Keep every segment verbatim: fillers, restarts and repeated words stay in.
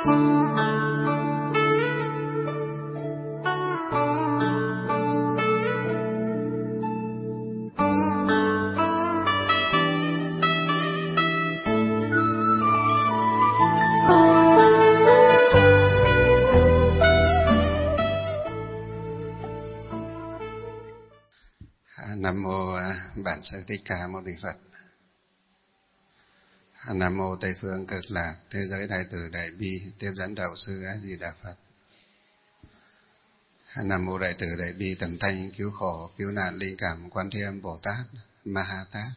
Nam mô Bản Sư Thích Ca Mâu Ni Phật. Nam mô Tây phương Cực Lạc Thế giới Đại từ Đại bi Tiếp dẫn Đạo sư A Di Đà Phật. Nam mô Đại từ Đại bi Tầm thanh cứu khổ cứu nạn linh cảm Quan Thế Âm Bồ Tát Ma Ha Tát.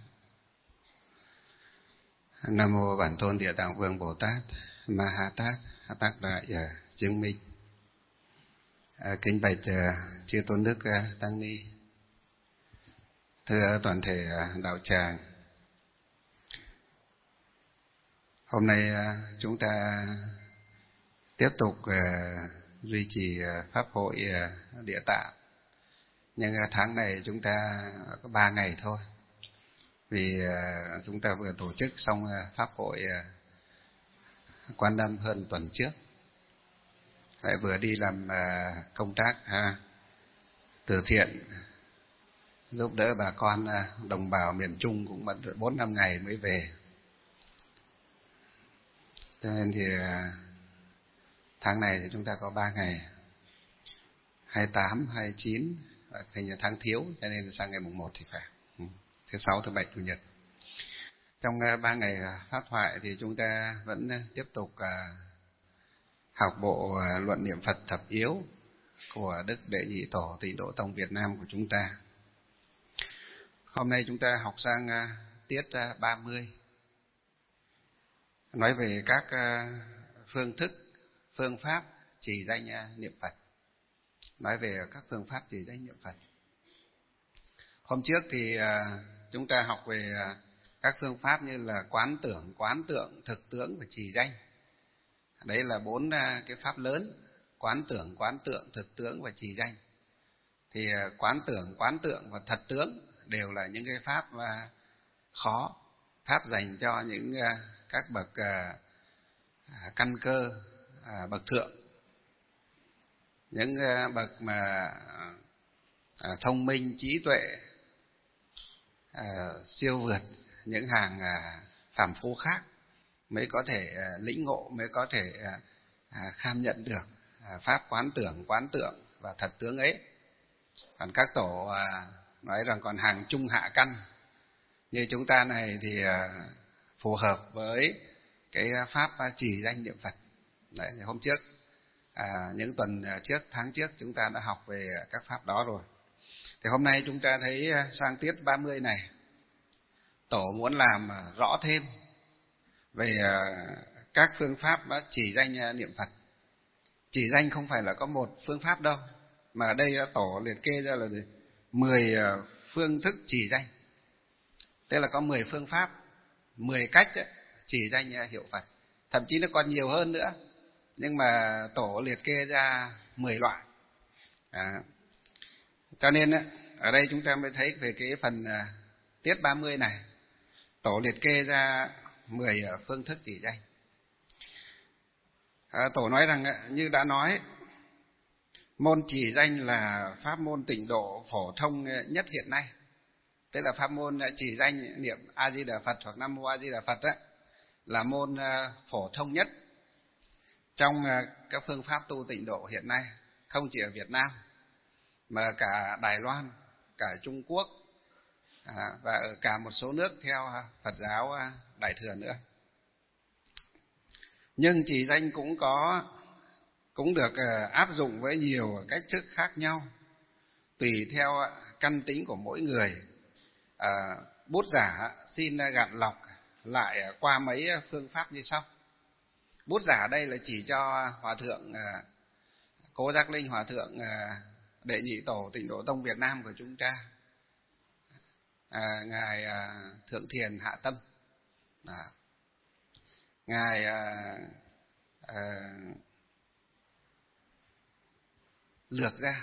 Nam mô Bản Tôn Địa Tạng Vương Bồ Tát Ma Ha Tát Tác Đại chứng minh. Kính bạch chư tôn đức tăng ni, thưa toàn thể đạo tràng, hôm nay chúng ta tiếp tục duy trì pháp hội Địa Tạng, nhưng tháng này chúng ta có ba ngày thôi, vì chúng ta vừa tổ chức xong pháp hội Quan Âm hơn tuần trước, lại vừa đi làm công tác từ thiện giúp đỡ bà con đồng bào miền Trung, cũng mất bốn năm ngày mới về. Cho nên thì tháng này thì chúng ta có ba ngày, hai mươi tám, hai mươi chín, hình như tháng thiếu, cho nên sang ngày mùng một thì phải, thứ sáu, thứ bảy, chủ nhật. Trong ba ngày pháp thoại thì chúng ta vẫn tiếp tục học bộ luận niệm Phật thập yếu của Đức Đệ Nhị Tổ Tịnh Độ Tông Việt Nam của chúng ta. Hôm nay chúng ta học sang tiết ba mươi, nói về các phương thức, phương pháp trì danh niệm Phật. Nói về các phương pháp trì danh niệm Phật. Hôm trước thì chúng ta học về các phương pháp như là quán tưởng, quán tượng, thực tướng và trì danh. Đấy là bốn cái pháp lớn: quán tưởng, quán tượng, thực tướng và trì danh. Thì quán tưởng, quán tượng và thật tướng đều là những cái pháp khó, pháp dành cho những các bậc căn cơ, bậc thượng, những bậc mà thông minh, trí tuệ siêu vượt những hàng phàm phu khác mới có thể lĩnh ngộ, mới có thể kham nhận được pháp quán tưởng, quán tượng và thật tướng ấy. Còn các tổ nói rằng còn hàng trung hạ căn như chúng ta này thì phù hợp với cái pháp trì danh niệm Phật. Đấy, thì hôm trước, à, những tuần trước, tháng trước chúng ta đã học về các pháp đó rồi. Thì hôm nay chúng ta thấy sang tiết ba mươi này, tổ muốn làm rõ thêm về các phương pháp trì danh niệm Phật. Trì danh không phải là có một phương pháp đâu, mà ở đây tổ liệt kê ra là mười phương thức trì danh. Tức là có mười phương pháp, mười cách trì danh hiệu Phật. Thậm chí nó còn nhiều hơn nữa, nhưng mà tổ liệt kê ra mười loại. À, cho nên ở đây chúng ta mới thấy về cái phần tiết ba mươi này, tổ liệt kê ra mười phương thức trì danh. À, tổ nói rằng như đã nói, môn trì danh là pháp môn tịnh độ phổ thông nhất hiện nay. Tức là pháp môn trì danh niệm A Di Đà Phật hoặc Nam Mô A Di Đà Phật đó, là môn phổ thông nhất trong các phương pháp tu tịnh độ hiện nay, không chỉ ở Việt Nam mà cả Đài Loan, cả Trung Quốc và ở cả một số nước theo Phật giáo Đại thừa nữa. Nhưng trì danh cũng có cũng được áp dụng với nhiều cách thức khác nhau, tùy theo căn tính của mỗi người. À, bút giả xin gạn lọc lại qua mấy phương pháp như sau. Bút giả đây là chỉ cho Hòa thượng Cố Giác Linh, Hòa thượng Đệ Nhị Tổ Tịnh Độ Tông Việt Nam của chúng ta, à, ngài Thượng Thiền Hạ Tâm, à, ngài à, à, lược ra,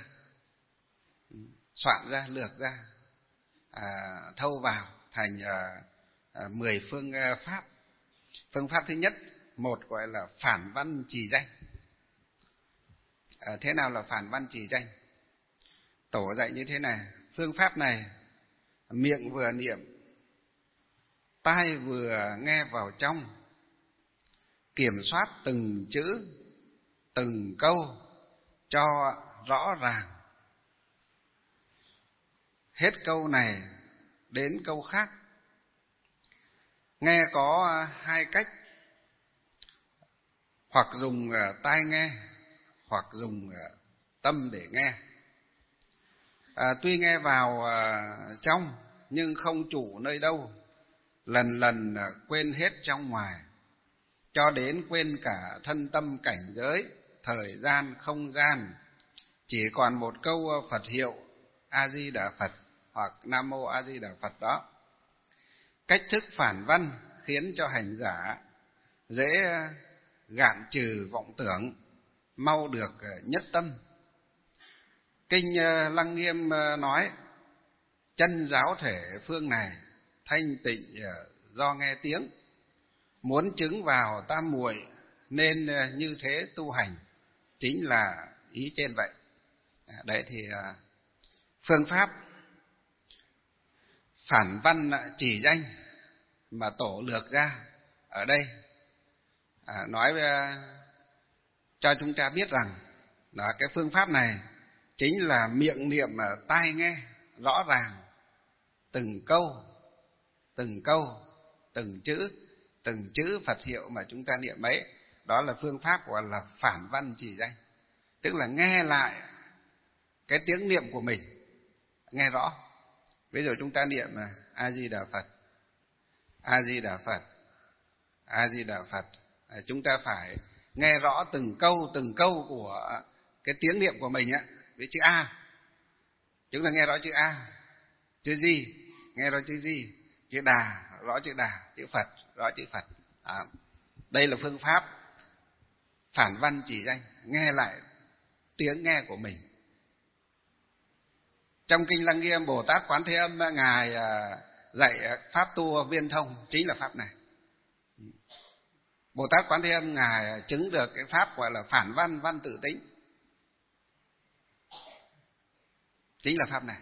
soạn ra, lược ra, à, thâu vào thành à, à, mười phương pháp. Phương pháp thứ nhất một gọi là phản văn trì danh. À, thế nào là phản văn trì danh? Tổ dạy như thế này, phương pháp này miệng vừa niệm, tai vừa nghe vào trong, kiểm soát từng chữ, từng câu cho rõ ràng. Hết câu này đến câu khác. Nghe có hai cách, hoặc dùng tai nghe, hoặc dùng tâm để nghe. À, tuy nghe vào à, trong nhưng không chủ nơi đâu, lần lần à, quên hết trong ngoài, cho đến quên cả thân tâm cảnh giới, thời gian, không gian, chỉ còn một câu Phật hiệu A Di Đà Phật hoặc Nam Mô A Di Đà Phật đó. Cách thức phản văn khiến cho hành giả dễ gạn trừ vọng tưởng, mau được nhất tâm. Kinh Lăng Nghiêm nói, chân giáo thể phương này thanh tịnh do nghe tiếng, muốn chứng vào tam muội nên như thế tu hành, chính là ý trên vậy. Đấy thì phương pháp phản văn chỉ danh mà tổ lược ra ở đây à, nói cho chúng ta biết rằng là cái phương pháp này chính là miệng niệm mà tai nghe rõ ràng từng câu, từng câu, từng chữ, từng chữ Phật hiệu mà chúng ta niệm ấy. Đó là phương pháp gọi là phản văn chỉ danh, tức là nghe lại cái tiếng niệm của mình, nghe rõ. Bây giờ chúng ta niệm là A Di Đà Phật, A Di Đà Phật, A Di Đà Phật. À, chúng ta phải nghe rõ từng câu, từng câu của cái tiếng niệm của mình á. Với chữ A, chúng ta nghe rõ chữ A. Chữ Di, nghe rõ chữ Di. Chữ Đà, rõ chữ Đà. Chữ Phật, rõ chữ Phật. À, đây là phương pháp phản văn chỉ danh, nghe lại tiếng nghe của mình. Trong Kinh Lăng Nghiêm, Bồ Tát Quán Thế Âm Ngài dạy pháp tu viên thông, chính là pháp này. Bồ Tát Quán Thế Âm Ngài chứng được cái pháp gọi là phản văn văn tự tính, chính là pháp này.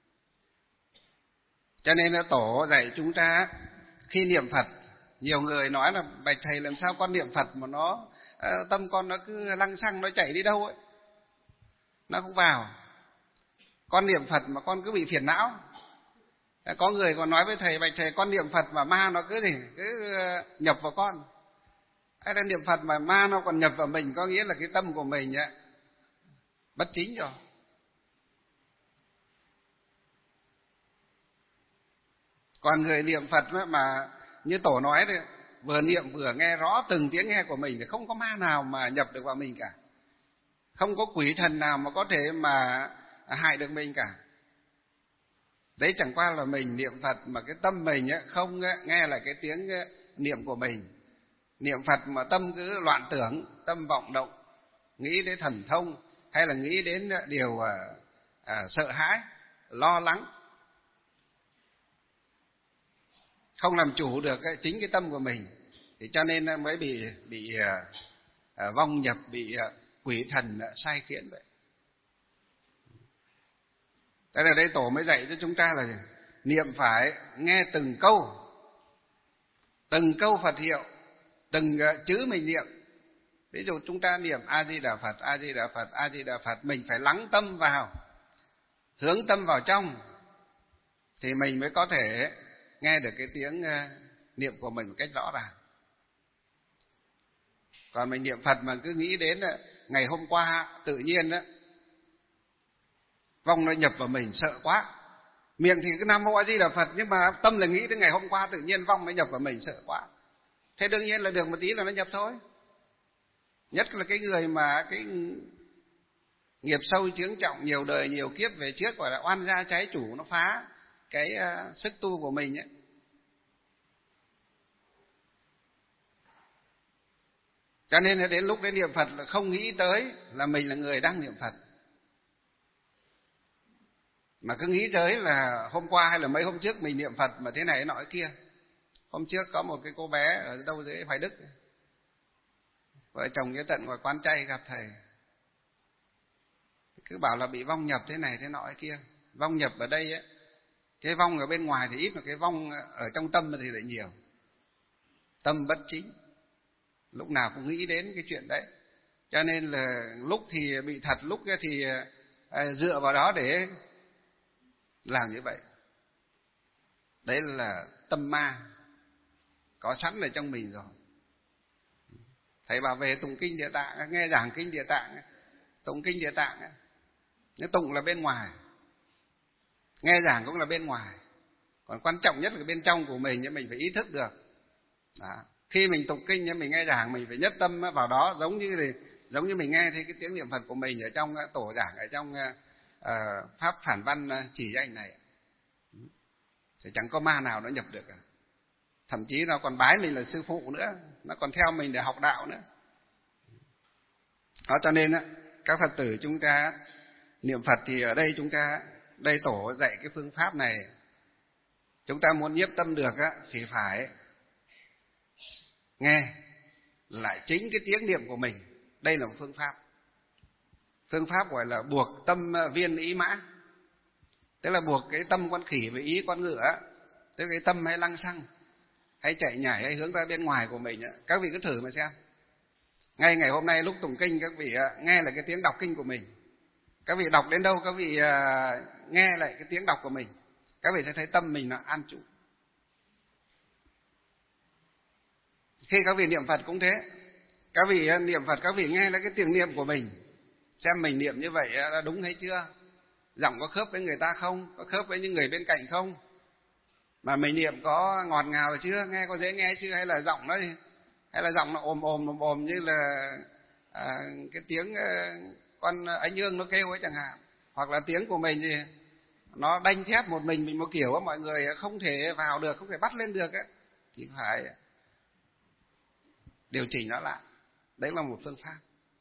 Cho nên là tổ dạy chúng ta khi niệm Phật, nhiều người nói là bạch thầy làm sao con niệm Phật mà nó tâm con nó cứ lăng xăng, nó chạy đi đâu ấy, nó không vào. Con niệm Phật mà con cứ bị phiền não. Có người còn nói với thầy, bạch thầy con niệm Phật mà ma nó cứ thì cứ nhập vào con. Hay là niệm Phật mà ma nó còn nhập vào mình, có nghĩa là cái tâm của mình ấy, bất chính rồi. Còn người niệm Phật mà như tổ nói đấy, vừa niệm vừa nghe rõ từng tiếng nghe của mình thì không có ma nào mà nhập được vào mình cả, không có quỷ thần nào mà có thể mà hại được mình cả. Đấy chẳng qua là mình niệm Phật mà cái tâm mình ấy, không nghe lại cái tiếng niệm của mình. Niệm Phật mà tâm cứ loạn tưởng, tâm vọng động, nghĩ đến thần thông hay là nghĩ đến điều à, à, sợ hãi, lo lắng, không làm chủ được cái, chính cái tâm của mình, thì cho nên mới bị bị à, à, vong nhập, bị à, quỷ thần à, sai khiến vậy. Thế là đây tổ mới dạy cho chúng ta là niệm phải nghe từng câu, từng câu Phật hiệu, từng chữ mình niệm. Ví dụ chúng ta niệm A Di Đà Phật, A Di Đà Phật, A Di Đà Phật, mình phải lắng tâm vào, hướng tâm vào trong, thì mình mới có thể nghe được cái tiếng niệm của mình một cách rõ ràng. Còn mình niệm Phật mà cứ nghĩ đến ngày hôm qua tự nhiên đó, vong nó nhập vào mình, sợ quá. Miệng thì cứ Nam Mô A Di Đà Phật, nhưng mà tâm là nghĩ đến ngày hôm qua tự nhiên vong nó nhập vào mình, sợ quá. Thế đương nhiên là được một tí là nó nhập thôi. Nhất là cái người mà cái nghiệp sâu chướng trọng, nhiều đời nhiều kiếp về trước, gọi là oan gia trái chủ, nó phá cái uh, sức tu của mình ấy. Cho nên đến lúc đến niệm Phật là không nghĩ tới là mình là người đang niệm Phật, mà cứ nghĩ tới là hôm qua hay là mấy hôm trước mình niệm Phật mà thế này nọ kia. Hôm trước có một cái cô bé ở đâu dưới Hoài Đức, Vợ chồng cái tận ngoài quán chay gặp thầy, cứ bảo là bị vong nhập thế này thế nọ thế kia. Vong nhập ở đây ấy, cái vong ở bên ngoài thì ít, mà cái vong ở trong tâm thì lại nhiều. Tâm bất chính, lúc nào cũng nghĩ đến cái chuyện đấy, cho nên là lúc thì bị thật, lúc thì dựa vào đó để làm như vậy. Đấy là tâm ma có sẵn ở trong mình rồi. Thầy bảo về tụng kinh Địa Tạng, nghe giảng kinh Địa Tạng, tụng kinh Địa Tạng, nếu tụng là bên ngoài, nghe giảng cũng là bên ngoài, còn quan trọng nhất là bên trong của mình, nhưng mình phải ý thức được. Đó. Khi mình tụng kinh, mình nghe giảng, mình phải nhất tâm vào đó, giống như thì giống như mình nghe thấy cái tiếng niệm Phật của mình ở trong tổ giảng, ở trong uh, pháp phản văn chỉ danh này, thì chẳng có ma nào nó nhập được cả. Thậm chí nó còn bái mình là sư phụ nữa, nó còn theo mình để học đạo nữa. Đó, cho nên các Phật tử chúng ta niệm Phật thì ở đây chúng ta, đây tổ dạy cái phương pháp này, chúng ta muốn nhiếp tâm được thì phải nghe lại chính cái tiếng niệm của mình. Đây là một phương pháp. Phương pháp gọi là buộc tâm viên ý mã, tức là buộc cái tâm con khỉ với ý con ngựa, tức là cái tâm hay lăng xăng, hay chạy nhảy, hay hướng ra bên ngoài của mình. Các vị cứ thử mà xem. Ngay ngày hôm nay lúc tụng kinh, các vị nghe lại cái tiếng đọc kinh của mình. Các vị đọc đến đâu, các vị nghe lại cái tiếng đọc của mình, các vị sẽ thấy tâm mình nó an trụ. Khi các vị niệm Phật cũng thế, các vị niệm Phật, các vị nghe lại cái tiếng niệm của mình, xem mình niệm như vậy là đúng hay chưa, giọng có khớp với người ta không, có khớp với những người bên cạnh không, mà mình niệm có ngọt ngào chưa, nghe có dễ nghe chưa, hay là giọng nó hay là giọng nó ồm ồm ồm ồm như là à, cái tiếng con ánh ương nó kêu ấy chẳng hạn, hoặc là tiếng của mình thì nó đanh thép một mình mình một kiểu, mọi người không thể vào được, không thể bắt lên được ấy, thì phải điều chỉnh nó lại. Đấy là một phương pháp.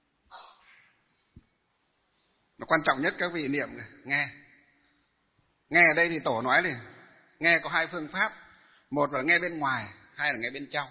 Nó quan trọng nhất các vị niệm này, nghe. Nghe ở đây thì tổ nói này, nghe có hai phương pháp, một là nghe bên ngoài, hai là nghe bên trong.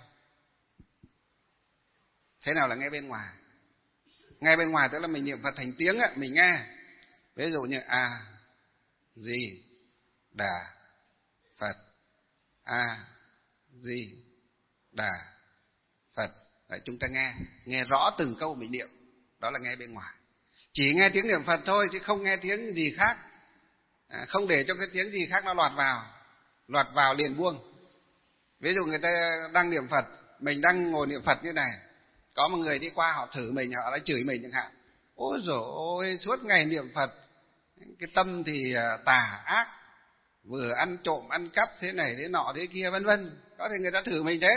Thế nào là nghe bên ngoài? Nghe bên ngoài tức là mình niệm Phật thành tiếng ấy, mình nghe. Ví dụ như A Di Đà Phật, A Di Đà Phật. Đấy, chúng ta nghe, nghe rõ từng câu mình niệm, đó là nghe bên ngoài. Chỉ nghe tiếng niệm Phật thôi chứ không nghe tiếng gì khác, à, không để cho cái tiếng gì khác nó lọt vào, lọt vào liền buông. Ví dụ người ta đang niệm Phật, mình đang ngồi niệm Phật như này, có một người đi qua họ thử mình, họ đã chửi mình chẳng hạn. Ôi dồi ôi, suốt ngày niệm Phật, cái tâm thì tà ác, vừa ăn trộm, ăn cắp thế này thế nọ thế kia vân vân. Có thể người ta thử mình thế.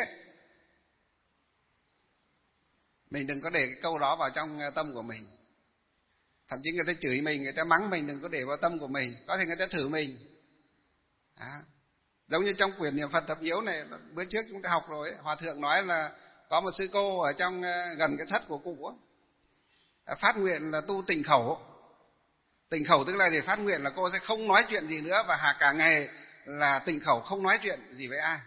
Mình đừng có để cái câu đó vào trong tâm của mình. Thậm chí người ta chửi mình, người ta mắng mình, đừng có để vào tâm của mình. Có thể người ta thử mình. À, giống như trong quyển niệm Phật thập yếu này, bữa trước chúng ta học rồi, Hòa Thượng nói là có một sư cô ở trong gần cái thất của cụ ấy, phát nguyện là tu tịnh khẩu. Tịnh khẩu tức là để phát nguyện là cô sẽ không nói chuyện gì nữa, và cả ngày là tịnh khẩu, không nói chuyện gì với ai.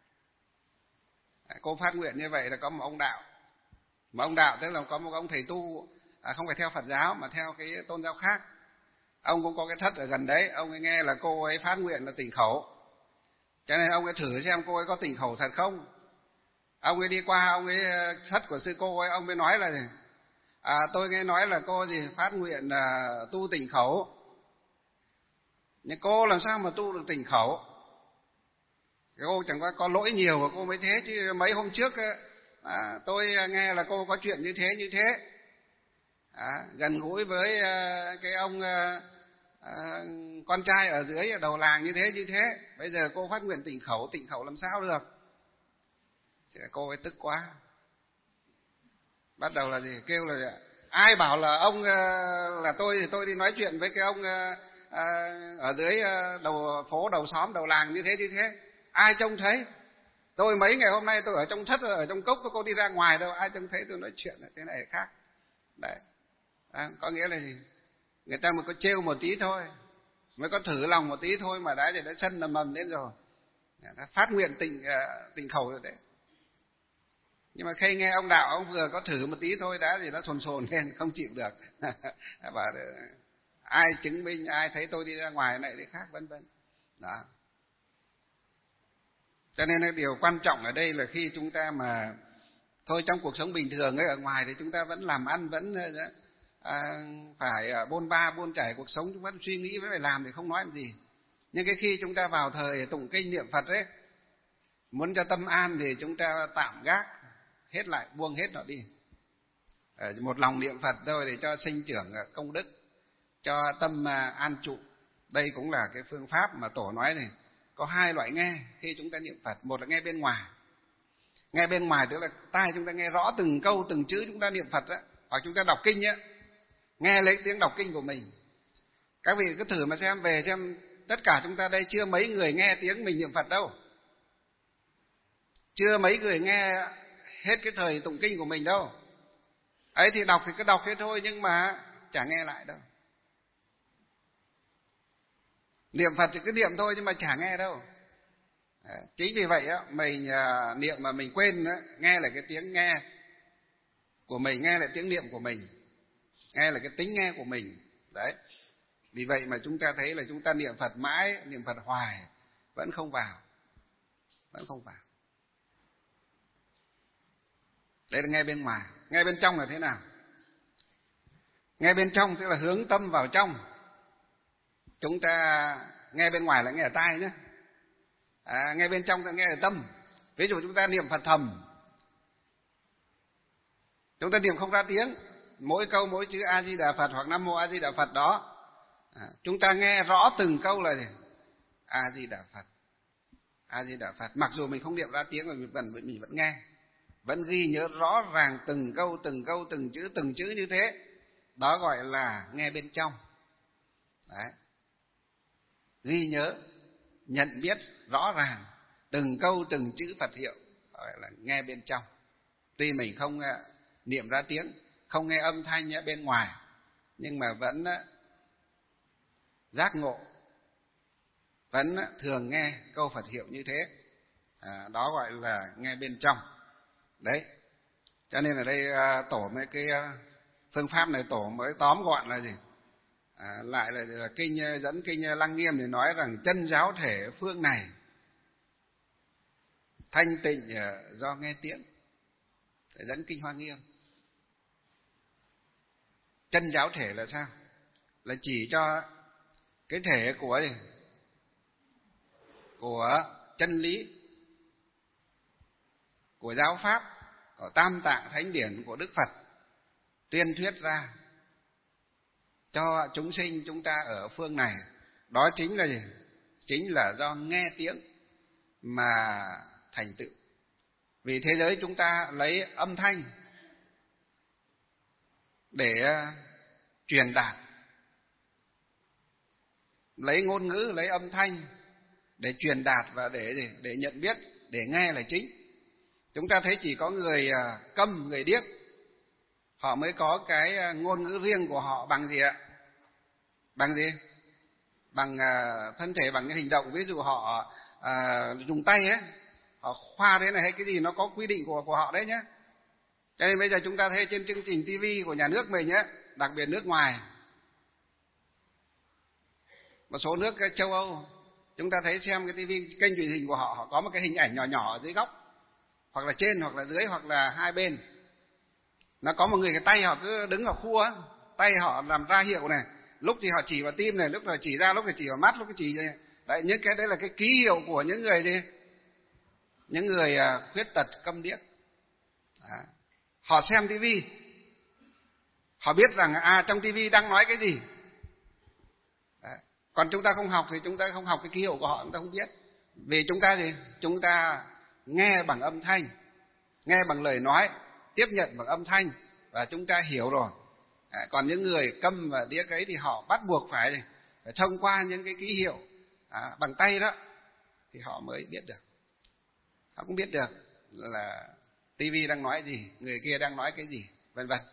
Cô phát nguyện như vậy là có một ông đạo. Mà ông đạo tức là có một ông thầy tu, à, không phải theo Phật giáo mà theo cái tôn giáo khác. Ông cũng có cái thất ở gần đấy, ông ấy nghe là cô ấy phát nguyện là tịnh khẩu, cho nên ông ấy thử xem cô ấy có tịnh khẩu thật không. Ông ấy đi qua, ông ấy thất của sư cô ấy, ông ấy nói là à, tôi nghe nói là cô gì phát nguyện là tu tịnh khẩu, nhưng cô làm sao mà tu được tịnh khẩu? Cô chẳng qua có lỗi nhiều của cô mới thế, chứ mấy hôm trước à, tôi nghe là cô có chuyện như thế như thế, à, gần gũi với à, cái ông à, à, con trai ở dưới ở đầu làng như thế như thế, bây giờ cô phát nguyện tịnh khẩu, tịnh khẩu làm sao được? Thì cô ấy tức quá, bắt đầu là gì, kêu là ai bảo là ông là tôi thì tôi đi nói chuyện với cái ông à, ở dưới đầu phố đầu xóm đầu làng như thế như thế, ai trông thấy? Tôi mấy ngày hôm nay tôi ở trong thất, ở trong cốc, tôi đi ra ngoài đâu, ai trông thấy tôi nói chuyện thế này khác. Đấy, à, có nghĩa là gì? Người ta mới có trêu một tí thôi, mới có thử lòng một tí thôi mà đã để đã sân là mầm lên rồi, phát nguyện tịnh tịnh khẩu rồi đấy. Nhưng mà khi nghe ông đạo, ông vừa có thử một tí thôi đã thì nó sồn sồn lên, không chịu được. Bảo ai chứng minh, ai thấy tôi đi ra ngoài này thì khác, vân vân. Đó. Cho nên là điều quan trọng ở đây là khi chúng ta mà thôi trong cuộc sống bình thường ấy, ở ngoài thì chúng ta vẫn làm ăn, vẫn à, phải bôn ba bôn chải cuộc sống, chúng vẫn suy nghĩ, vẫn phải làm thì không nói làm gì. Nhưng cái khi chúng ta vào thời tụng kinh niệm Phật ấy, muốn cho tâm an thì chúng ta tạm gác hết lại, buông hết nó đi. Một lòng niệm Phật thôi để cho sinh trưởng công đức, cho tâm an trụ. Đây cũng là cái phương pháp mà Tổ nói này. Có hai loại nghe khi chúng ta niệm Phật. Một là nghe bên ngoài. Nghe bên ngoài tức là tai chúng ta nghe rõ từng câu, từng chữ chúng ta niệm Phật đó. Hoặc chúng ta đọc kinh ấy, nghe lấy tiếng đọc kinh của mình. Các vị cứ thử mà xem, về xem tất cả chúng ta đây chưa mấy người nghe tiếng mình niệm Phật đâu. Chưa mấy người nghe hết cái thời tụng kinh của mình đâu. Ấy thì đọc thì cứ đọc thế thôi, nhưng mà chả nghe lại đâu. Niệm Phật thì cứ niệm thôi nhưng mà chả nghe đâu. Chính vì vậy á, mình niệm mà mình quên á, nghe lại cái tiếng nghe của mình, nghe lại tiếng niệm của mình, nghe là cái tính nghe của mình. Đấy. Vì vậy mà chúng ta thấy là chúng ta niệm Phật mãi, niệm Phật hoài vẫn không vào. Vẫn không vào. Đấy là nghe bên ngoài. Nghe bên trong là thế nào? Nghe bên trong tức là hướng tâm vào trong. Chúng ta nghe bên ngoài là nghe ở tai nhé. À, nghe bên trong là nghe ở tâm. Ví dụ chúng ta niệm Phật thầm, chúng ta niệm không ra tiếng, mỗi câu mỗi chữ A Di Đà Phật hoặc Nam Mô A Di Đà Phật đó, à, chúng ta nghe rõ từng câu là gì? A Di Đà Phật, A Di Đà Phật. Mặc dù mình không niệm ra tiếng mà mình vẫn mình vẫn nghe, vẫn ghi nhớ rõ ràng từng câu từng câu từng chữ từng chữ như thế. Đó gọi là nghe bên trong. Đấy. Ghi nhớ, nhận biết rõ ràng từng câu từng chữ Phật hiệu, gọi là nghe bên trong. Tuy mình không niệm ra tiếng, không nghe âm thanh ở bên ngoài, nhưng mà vẫn giác ngộ, vẫn thường nghe câu Phật hiệu như thế. À, đó gọi là nghe bên trong. Đấy. Cho nên ở đây Tổ mấy cái phương pháp này Tổ mới tóm gọn là gì? À, lại là, là kinh dẫn kinh Lăng Nghiêm thì nói rằng chân giáo thể phương này thanh tịnh do nghe tiếng. Để dẫn kinh Hoa Nghiêm. Chân giáo thể là sao? Là chỉ cho cái thể của gì? Của chân lý, của giáo pháp, của Tam Tạng Thánh Điển của Đức Phật tuyên thuyết ra cho chúng sinh chúng ta ở phương này. Đó chính là gì? Chính là do nghe tiếng mà thành tựu. Vì thế giới chúng ta lấy âm thanh để truyền đạt, lấy ngôn ngữ, lấy âm thanh để truyền đạt và để để, để nhận biết, để nghe là chính. Chúng ta thấy chỉ có người câm, người điếc, họ mới có cái ngôn ngữ riêng của họ bằng gì ạ? Bằng gì? Bằng thân thể, bằng cái hành động. Ví dụ họ à, dùng tay ấy, họ khoa thế này hay cái gì, nó có quy định của của họ đấy nhé. Cho nên bây giờ chúng ta thấy trên chương trình ti vi của nhà nước mình nhé, đặc biệt nước ngoài, một số nước châu Âu, chúng ta thấy xem cái ti vi kênh truyền hình của họ, họ có một cái hình ảnh nhỏ nhỏ ở dưới góc, hoặc là trên, hoặc là dưới, hoặc là hai bên. Nó có một người cái tay họ cứ đứng ở khu á, tay họ làm ra hiệu này, lúc thì họ chỉ vào tim này, lúc thì chỉ ra, lúc thì chỉ vào mắt, lúc thì chỉ này. Đấy, những cái đấy là cái ký hiệu của những người đi, những người khuyết tật câm điếc. Đó. Họ xem tivi, họ biết rằng à trong tivi đang nói cái gì. Đấy. Còn chúng ta không học thì chúng ta không học cái ký hiệu của họ, chúng ta không biết. Vì chúng ta gì? Chúng ta nghe bằng âm thanh, nghe bằng lời nói, tiếp nhận bằng âm thanh và chúng ta hiểu rồi. À, còn những người câm và điếc ấy thì họ bắt buộc phải, phải thông qua những cái ký hiệu à, bằng tay đó thì họ mới biết được. Họ cũng biết được là tivi đang nói gì, người kia đang nói cái gì, vân vân.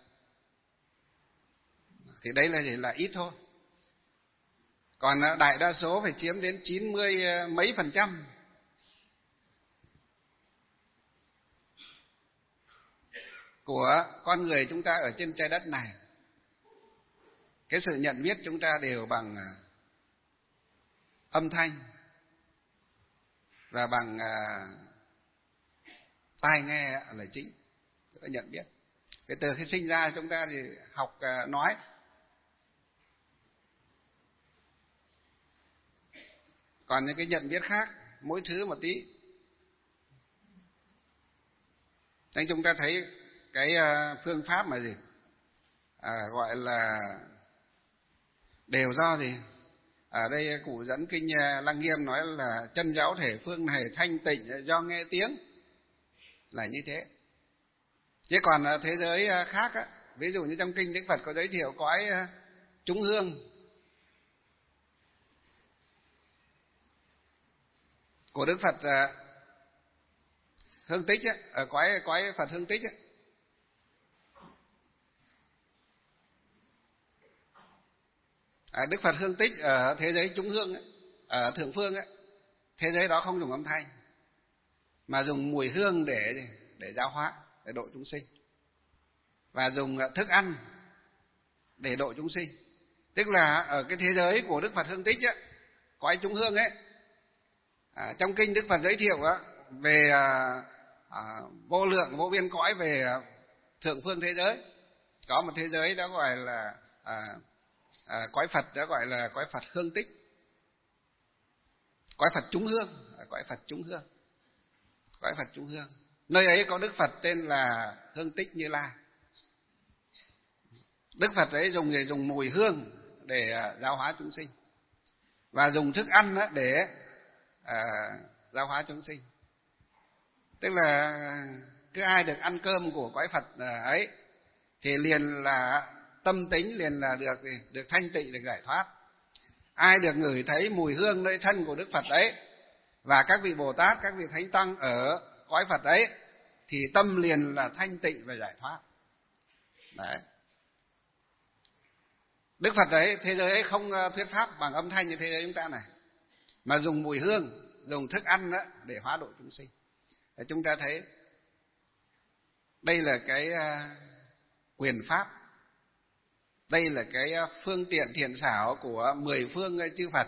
Thì đấy là là ít thôi. Còn đại đa số phải chiếm đến chín mươi mấy phần trăm. của con người chúng ta ở trên trái đất này, cái sự nhận biết chúng ta đều bằng âm thanh và bằng tai nghe là chính, chúng ta nhận biết. Cái từ khi sinh ra chúng ta thì học nói, còn những cái nhận biết khác mỗi thứ một tí. Nên chúng ta thấy cái phương pháp mà gì à, gọi là đều do gì. Ở đây cụ dẫn kinh Lăng Nghiêm nói là chân giáo thể phương này thanh tịnh do nghe tiếng, là như thế. Chứ còn thế giới khác á, ví dụ như trong kinh Đức Phật có giới thiệu cõi chúng hương của Đức Phật Hương Tích á, ở cõi cõi Phật Hương Tích á, à, Đức Phật Hương Tích ở thế giới chúng hương ấy, ở thượng phương ấy, thế giới đó không dùng âm thanh mà dùng mùi hương để để giáo hóa, để độ chúng sinh, và dùng thức ăn để độ chúng sinh. Tức là ở cái thế giới của Đức Phật Hương Tích ấy, cõi chúng hương ấy, à, trong kinh Đức Phật giới thiệu á, về à, à, vô lượng vô biên cõi về à, thượng phương thế giới, có một thế giới đó gọi là à, à, cõi Phật đó gọi là cõi Phật Hương Tích, cõi Phật chúng hương, cõi Phật chúng hương, cõi Phật chúng hương. Nơi ấy có Đức Phật tên là Hương Tích Như Lai. Đức Phật ấy dùng để dùng mùi hương để à, giáo hóa chúng sinh, và dùng thức ăn đó để à, giáo hóa chúng sinh. Tức là cứ ai được ăn cơm của cõi Phật ấy thì liền là tâm tính liền là được được thanh tịnh, được giải thoát. Ai được ngửi thấy mùi hương nơi thân của Đức Phật ấy và các vị Bồ Tát, các vị Thánh Tăng ở cõi Phật ấy thì tâm liền là thanh tịnh và giải thoát. Đấy. Đức Phật ấy, thế giới ấy không thuyết pháp bằng âm thanh như thế giới chúng ta này, mà dùng mùi hương, dùng thức ăn đó để hóa độ chúng sinh. Để chúng ta thấy đây là cái quyền pháp, đây là cái phương tiện thiện xảo của mười phương chư Phật.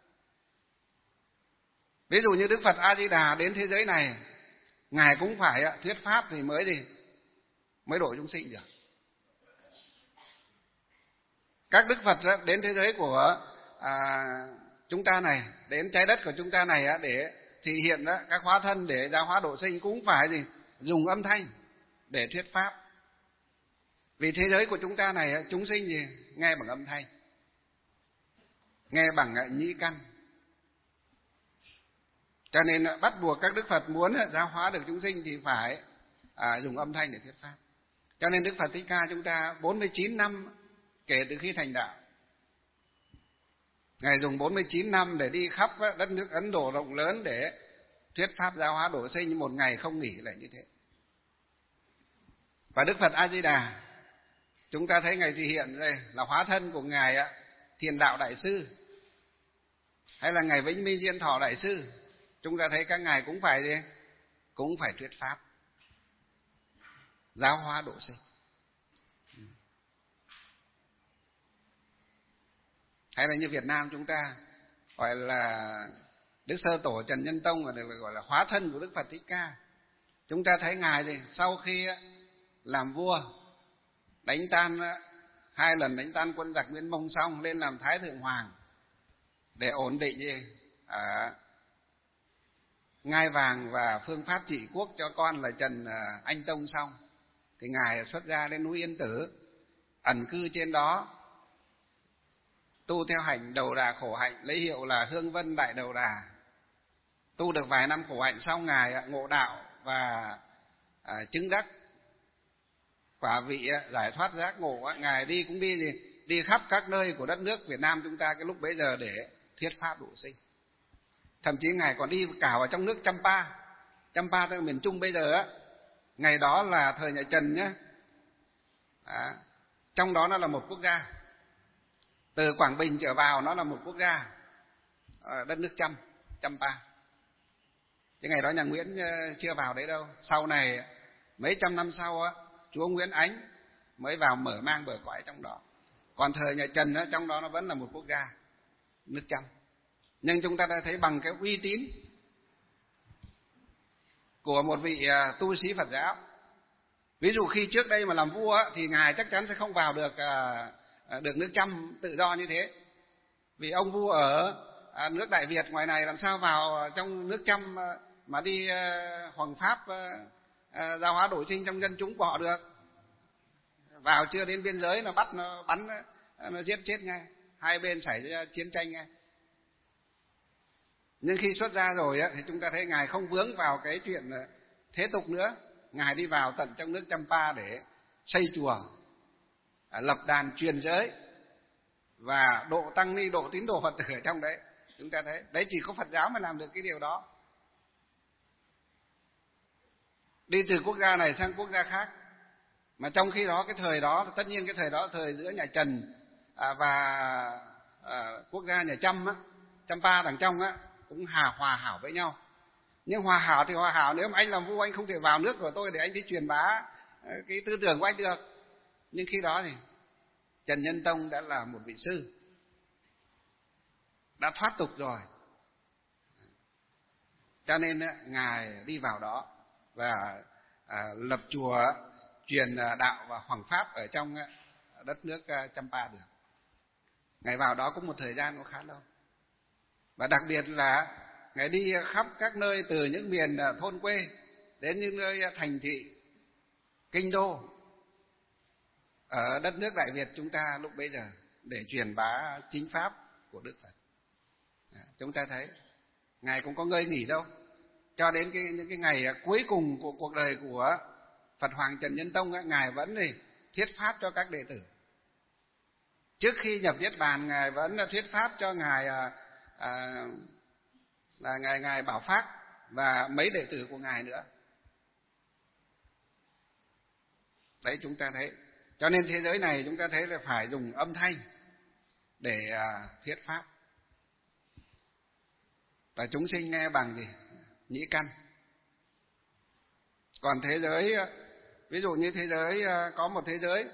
Ví dụ như Đức Phật A Di Đà đến thế giới này, ngài cũng phải thuyết pháp thì mới gì mới độ chúng sinh được. Các Đức Phật đến thế giới của à, chúng ta này, đến trái đất của chúng ta này để thể hiện các hóa thân để giáo hóa độ sinh cũng phải gì dùng âm thanh để thuyết pháp. Vì thế giới của chúng ta này chúng sinh gì nghe bằng âm thanh, nghe bằng nhĩ căn, cho nên bắt buộc các Đức Phật muốn giáo hóa được chúng sinh thì phải à, dùng âm thanh để thuyết pháp. Cho nên Đức Phật Thích Ca chúng ta bốn mươi chín năm kể từ khi thành đạo, ngài dùng bốn mươi chín năm để đi khắp đất nước Ấn Độ rộng lớn để thuyết pháp giáo hóa độ sinh, một ngày không nghỉ là như thế. Và Đức Phật A Di Đà chúng ta thấy ngài thể hiện đây là hóa thân của ngài Thiền Đạo Đại Sư hay là ngài Vĩnh Minh Diên Thọ Đại Sư, chúng ta thấy các ngài cũng phải gì cũng phải thuyết pháp giáo hóa độ sinh. Hay là như Việt Nam chúng ta gọi là Đức Sơ Tổ Trần Nhân Tông, được gọi là hóa thân của Đức Phật Thích Ca. Chúng ta thấy ngài gì sau khi làm vua, đánh tan hai lần đánh tan quân giặc Nguyên Mông xong, lên làm Thái Thượng Hoàng để ổn định gì à, ngai vàng và phương pháp trị quốc cho con là Trần Anh Tông xong, thì ngài xuất gia lên núi Yên Tử, ẩn cư trên đó, tu theo hạnh đầu đà khổ hạnh, lấy hiệu là Hương Vân Đại Đầu Đà. Tu được vài năm khổ hạnh xong, ngài ngộ đạo và à, chứng đắc quả vị giải thoát giác ngộ. Ngài đi cũng đi đi khắp các nơi của đất nước Việt Nam chúng ta cái lúc bấy giờ để thuyết pháp độ sinh. Thậm chí ngài còn đi cả vào trong nước Champa, Champa tức là miền Trung bây giờ á, ngày đó là thời nhà Trần nhé. À, trong đó nó là một quốc gia, từ Quảng Bình trở vào nó là một quốc gia, đất nước Chăm, Champa. Chứ ngày đó nhà Nguyễn chưa vào đấy đâu. Sau này mấy trăm năm sau á, chúa Nguyễn Ánh mới vào mở mang bờ cõi trong đó. Còn thời nhà Trần á, trong đó nó vẫn là một quốc gia nước Chăm. Nhưng chúng ta đã thấy bằng cái uy tín của một vị tu sĩ Phật giáo. Ví dụ khi trước đây mà làm vua á, thì ngài chắc chắn sẽ không vào được được nước Chăm tự do như thế. Vì ông vua ở nước Đại Việt ngoài này làm sao vào trong nước Chăm mà đi hoằng pháp giáo hóa đổi sinh trong dân chúng của họ được. Vào chưa đến biên giới nó bắt nó bắn nó giết chết ngay, hai bên xảy ra chiến tranh ngay. Nhưng khi xuất ra rồi á, thì chúng ta thấy ngài không vướng vào cái chuyện thế tục nữa. Ngài đi vào tận trong nước Champa để xây chùa, lập đàn truyền giới và độ tăng ni, độ tín đồ Phật tử ở trong đấy. Chúng ta thấy đấy, chỉ có Phật giáo mới làm được cái điều đó. Đi từ quốc gia này sang quốc gia khác. Mà trong khi đó cái thời đó, tất nhiên cái thời đó thời giữa nhà Trần và à, quốc gia nhà Chăm á, Champa đằng trong á, cũng hà hòa hảo với nhau. Nhưng hòa hảo thì hòa hảo, nếu mà anh làm vua anh không thể vào nước của tôi để anh đi truyền bá cái tư tưởng của anh được. Nhưng khi đó thì Trần Nhân Tông đã là một vị sư, đã thoát tục rồi, cho nên ngài đi vào đó và à, lập chùa truyền đạo và hoằng pháp ở trong đất nước Champa được. Ngài vào đó cũng một thời gian cũng khá lâu. Và đặc biệt là ngài đi khắp các nơi, từ những miền thôn quê đến những nơi thành thị, kinh đô ở đất nước Đại Việt chúng ta lúc bấy giờ để truyền bá chính pháp của Đức Phật. Chúng ta thấy ngài cũng có ngơi nghỉ đâu, cho đến cái, những cái ngày cuối cùng của cuộc đời của Phật Hoàng Trần Nhân Tông ấy, ngài vẫn thì thuyết pháp cho các đệ tử. Trước khi nhập Niết Bàn, ngài vẫn thuyết pháp cho ngài à, à, là ngài ngài Bảo Pháp và mấy đệ tử của ngài nữa. Đấy, chúng ta thấy. Cho nên thế giới này chúng ta thấy là phải dùng âm thanh để à, thuyết pháp. Và chúng sinh nghe bằng gì? Nhĩ căn. Còn thế giới, ví dụ như thế giới, có một thế giới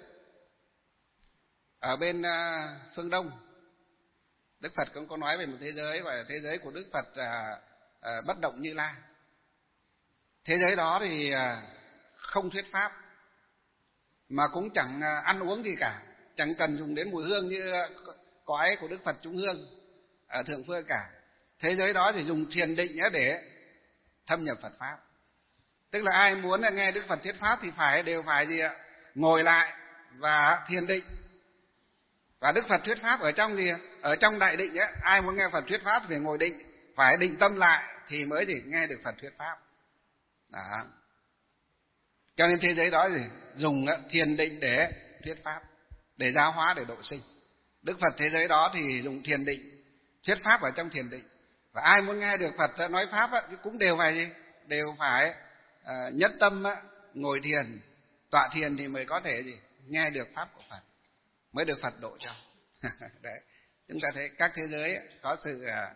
ở bên phương Đông, Đức Phật cũng có nói về một thế giới, và thế giới của Đức Phật là bất động Như Lai. Thế giới đó thì không thuyết pháp, mà cũng chẳng ăn uống gì cả, chẳng cần dùng đến mùi hương như cõi của Đức Phật chúng hương ở thượng phương cả. Thế giới đó thì dùng thiền định để thâm nhập Phật pháp. Tức là ai muốn nghe Đức Phật thuyết pháp thì phải đều phải gì ạ? Ngồi lại và thiền định. Và Đức Phật thuyết pháp ở trong gì? Ở trong đại định ấy, ai muốn nghe Phật thuyết pháp thì phải ngồi định, phải định tâm lại thì mới để nghe được Phật thuyết pháp. Đó. Cho nên thế giới đó thì dùng thiền định để thuyết pháp, để giáo hóa, để độ sinh. Đức Phật thế giới đó thì dùng thiền định, thuyết pháp ở trong thiền định. Và ai muốn nghe được Phật nói pháp thì cũng đều phải gì? Đều phải uh, nhất tâm ngồi thiền, tọa thiền thì mới có thể gì? Nghe được pháp của Phật, mới được Phật độ cho. Đấy. Chúng ta thấy các thế giới có sự uh,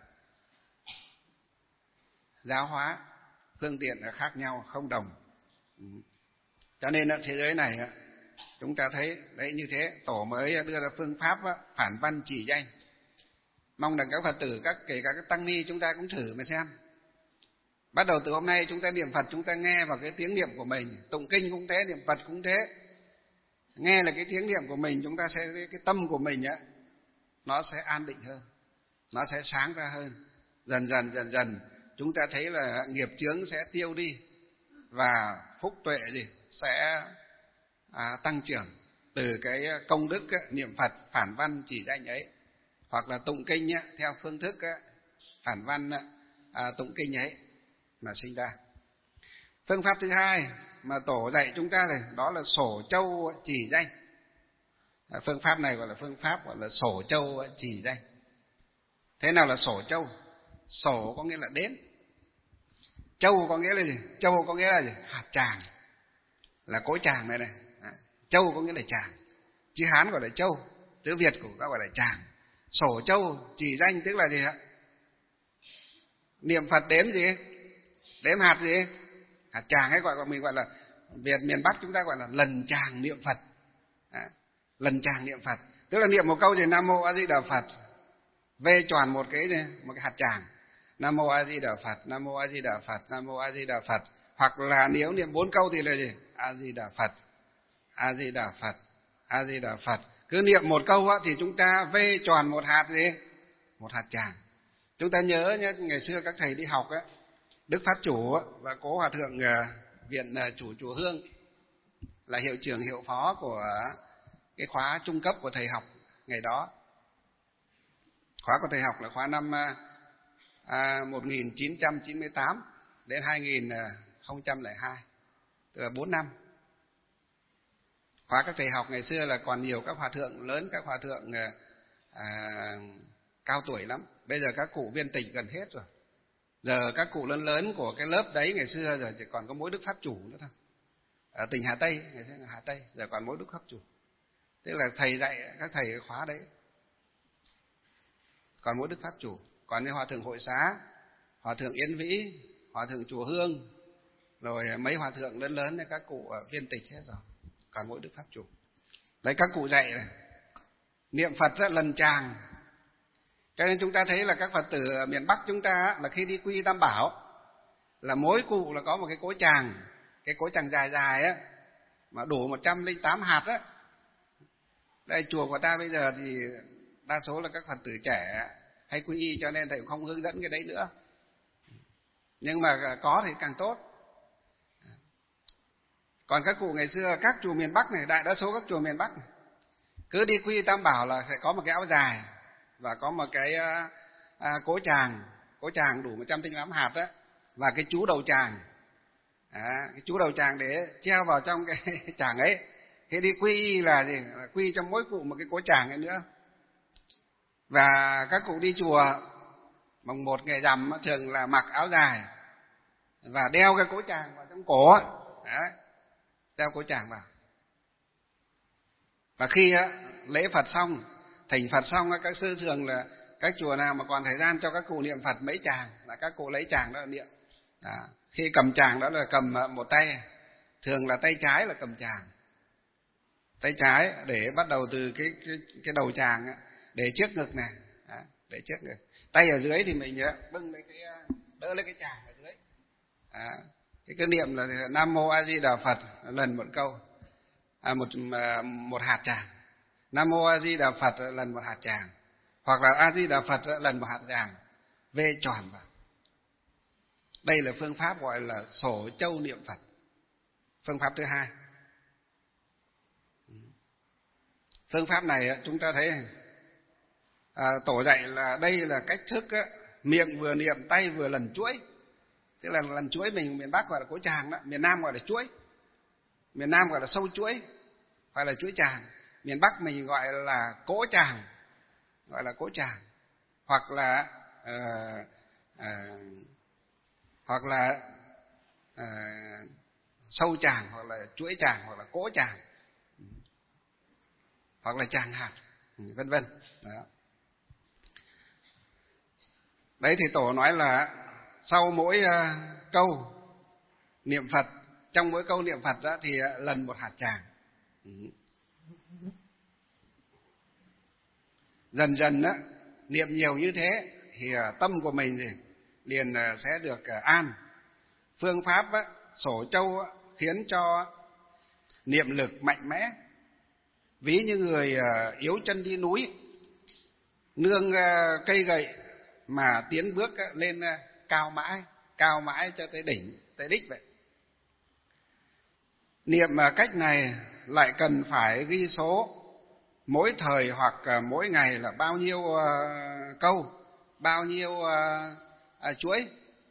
giáo hóa, phương tiện khác nhau, không đồng. Ừ. Cho nên thế giới này chúng ta thấy đấy, như thế Tổ mới đưa ra phương pháp phản văn chỉ danh. Mong rằng các Phật tử, các kể cả các tăng ni chúng ta cũng thử mà xem. Bắt đầu từ hôm nay chúng ta niệm Phật, chúng ta nghe vào cái tiếng niệm của mình, tụng kinh cũng thế, niệm Phật cũng thế. Nghe là cái tiếng niệm của mình, chúng ta sẽ, cái tâm của mình á, nó sẽ an định hơn, nó sẽ sáng ra hơn. Dần dần dần dần chúng ta thấy là nghiệp chướng sẽ tiêu đi và phúc tuệ gì sẽ à, tăng trưởng từ cái công đức á, niệm Phật phản văn chỉ danh ấy, hoặc là tụng kinh á, theo phương thức á, phản văn à, tụng kinh ấy mà sinh ra. Phương pháp thứ hai mà Tổ dạy chúng ta này, đó là sổ châu chỉ danh. À, phương pháp này gọi là phương pháp gọi là sổ châu chỉ danh. Thế nào là sổ châu? Sổ có nghĩa là đếm, châu có nghĩa là gì? Châu có nghĩa là gì? Hạt tràng, là cối tràng này này. À, châu có nghĩa là tràng, chữ Hán gọi là châu, chữ Việt của các gọi là tràng. Sổ châu chỉ danh tức là gì ạ? Niệm Phật đếm gì? Đếm hạt gì? Hạt tràng hay gọi mình gọi là Việt miền Bắc chúng ta gọi là lần tràng niệm Phật. À, lần tràng niệm Phật, tức là niệm một câu thì Nam Mô A Di Đà Phật, vê tròn một cái này, một cái hạt tràng. Nam Mô A Di Đà Phật, Nam Mô A Di Đà Phật, Nam Mô A Di Đà Phật. Hoặc là nếu niệm bốn câu thì là gì? A Di Đà Phật, A Di Đà Phật, A Di Đà Phật. Cứ niệm một câu á, thì chúng ta vê tròn một hạt gì? Một hạt tràng. Chúng ta nhớ nhé, ngày xưa các thầy đi học á, Đức Pháp Chủ và Cố Hòa Thượng Viện Chủ Chùa Hương là hiệu trưởng hiệu phó của cái khóa trung cấp của thầy học ngày đó. Khóa của thầy học là khóa năm à, một nghìn chín trăm chín mươi tám đến hai nghìn không trăm lẻ hai, tức là bốn năm. Khóa các thầy học ngày xưa là còn nhiều các hòa thượng lớn, các hòa thượng à, cao tuổi lắm. Bây giờ các cụ viên tịch gần hết rồi. Giờ các cụ lớn lớn của cái lớp đấy ngày xưa giờ chỉ còn có mỗi Đức Pháp Chủ nữa thôi. Ở tỉnh Hà Tây, ngày xưa là Hà Tây, giờ còn mỗi Đức Pháp Chủ. Tức là thầy dạy các thầy cái khóa đấy còn mỗi Đức Pháp Chủ. Còn như Hòa Thượng Hội Xá, Hòa Thượng Yên Vĩ, Hòa Thượng Chùa Hương, rồi mấy hòa thượng lớn lớn các cụ ở viên tịch hết rồi, còn mỗi Đức Pháp Chủ. Đấy, các cụ dạy này, niệm Phật rất lần tràng. Cho nên chúng ta thấy là các Phật tử ở miền Bắc chúng ta là khi đi quy Tam Bảo là mỗi cụ là có một cái cối tràng, cái cối tràng dài dài á, mà đủ một trăm lẻ tám hạt á. Đây, chùa của ta bây giờ thì đa số là các Phật tử trẻ hay quy y, cho nên thầy cũng không hướng dẫn cái đấy nữa. Nhưng mà có thì càng tốt. Còn các cụ ngày xưa, các chùa miền Bắc này, đại đa số các chùa miền Bắc này, cứ đi quy Tam Bảo là sẽ có một cái áo dài và có một cái à, à, cối tràng, cối tràng đủ một trăm lẻ tám hạt đó, và cái chú đầu tràng, à, cái chú đầu tràng để treo vào trong cái tràng ấy. Thế đi quy y là gì? Là quy trong mỗi cụ một cái cối tràng ấy nữa. Và các cụ đi chùa mồng một ngày rằm thường là mặc áo dài và đeo cái cối tràng vào trong cổ, đấy, đeo cối tràng vào. Và khi á, lễ Phật xong, thỉnh Phật xong, các sư thường là các chùa nào mà còn thời gian cho các cụ niệm Phật mấy tràng là các cụ lấy tràng đó là niệm. Đó. Khi cầm tràng đó là cầm một tay, thường là tay trái là cầm tràng, tay trái để bắt đầu từ cái cái, cái đầu tràng á, để trước ngực này, đó, để trước ngực. Tay ở dưới thì mình bưng lấy cái, đỡ lấy cái tràng ở dưới. Đó. Cái cái niệm là Nam Mô A Di Đà Phật lần một câu, à, một một hạt tràng. Nam Mô A Di Đà Phật lần một hạt tràng, hoặc là A Di Đà Phật lần một hạt tràng, vê tròn vào. Đây là phương pháp gọi là sổ châu niệm Phật. Phương pháp thứ hai. Phương pháp này chúng ta thấy à, tổ dạy là đây là cách thức á, miệng vừa niệm, tay vừa lần chuỗi. Tức là lần chuỗi mình miền Bắc gọi là cối tràng đó, miền Nam gọi là chuỗi. Miền Nam gọi là sâu chuỗi, gọi là chuỗi tràng. Miền Bắc mình gọi là cỗ tràng, gọi là cỗ tràng, hoặc là uh, uh, hoặc là uh, sâu tràng, hoặc là chuỗi tràng, hoặc là cỗ tràng, hoặc là tràng hạt, vân vân. Đấy thì tổ nói là sau mỗi uh, câu niệm Phật, trong mỗi câu niệm Phật đó thì uh, lần một hạt tràng. Ừ. Dần dần đó, niệm nhiều như thế thì uh, tâm của mình thì liền uh, sẽ được uh, an. Phương pháp uh, sổ châu uh, khiến cho niệm lực mạnh mẽ. Ví như người uh, yếu chân đi núi, nương uh, cây gậy mà tiến bước uh, lên uh, cao mãi, cao mãi cho tới đỉnh, tới đích vậy. Niệm uh, cách này lại cần phải ghi số mỗi thời hoặc uh, mỗi ngày là bao nhiêu uh, câu, bao nhiêu uh, uh, chuỗi.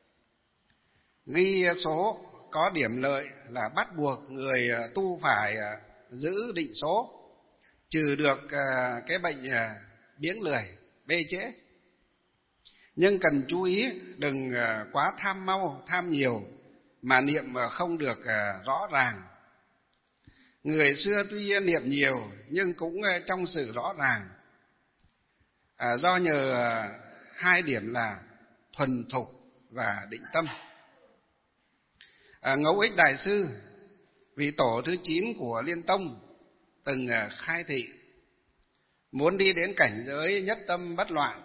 Ghi số có điểm lợi là bắt buộc người uh, tu phải uh, giữ định số, trừ được uh, cái bệnh uh, biếng lười, bê trễ. Nhưng cần chú ý đừng uh, quá tham mau, tham nhiều mà niệm uh, không được uh, rõ ràng. Người xưa tuy niệm nhiều nhưng cũng uh, trong sự rõ ràng, uh, do nhờ uh, hai điểm là thuần thục và định tâm. Uh, Ngẫu Ích Đại Sư Vị tổ thứ chín của Liên Tông từng khai thị, muốn đi đến cảnh giới nhất tâm bất loạn,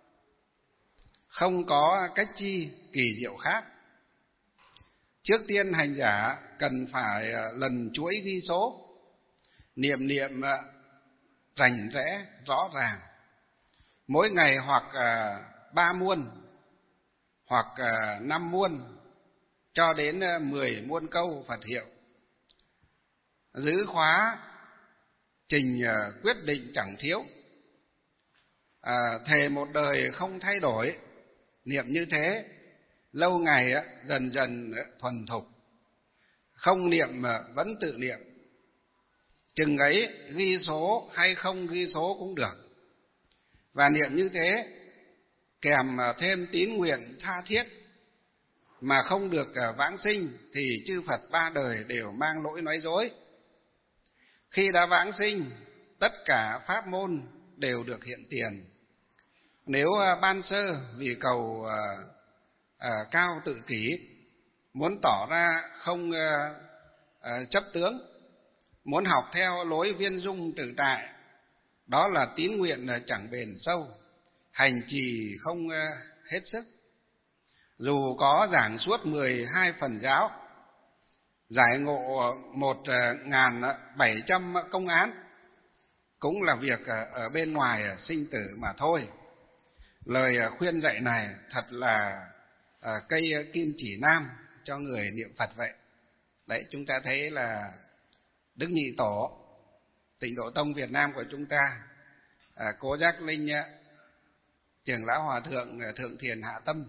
không có cách chi kỳ diệu khác. Trước tiên hành giả cần phải lần chuỗi ghi số, niệm niệm rành rẽ rõ ràng, mỗi ngày hoặc ba muôn hoặc năm muôn cho đến mười muôn câu Phật hiệu. Giữ khóa trình quyết định chẳng thiếu, à, thề một đời không thay đổi. Niệm như thế lâu ngày dần dần thuần thục, không niệm mà vẫn tự niệm. Chừng ấy ghi số hay không ghi số cũng được. Và niệm như thế kèm thêm tín nguyện tha thiết, mà không được vãng sinh thì chư Phật ba đời đều mang lỗi nói dối. Khi đã vãng sinh, tất cả pháp môn đều được hiện tiền. Nếu ban sơ vì cầu à, à, cao tự kỷ, muốn tỏ ra không à, à, chấp tướng, muốn học theo lối viên dung tự tại, đó là tín nguyện chẳng bền sâu, hành trì không à, hết sức. Dù có giảng suốt mười hai phần giáo, giải ngộ một ngàn bảy trăm công án, cũng là việc ở bên ngoài sinh tử mà thôi. Lời khuyên dạy này thật là cây kim chỉ nam cho người niệm Phật vậy. Đấy, chúng ta thấy là Đức Nhị Tổ Tịnh Độ Tông Việt Nam của chúng ta, Cố Giác Linh Trưởng lão Hòa thượng Thượng Thiền Hạ Tâm,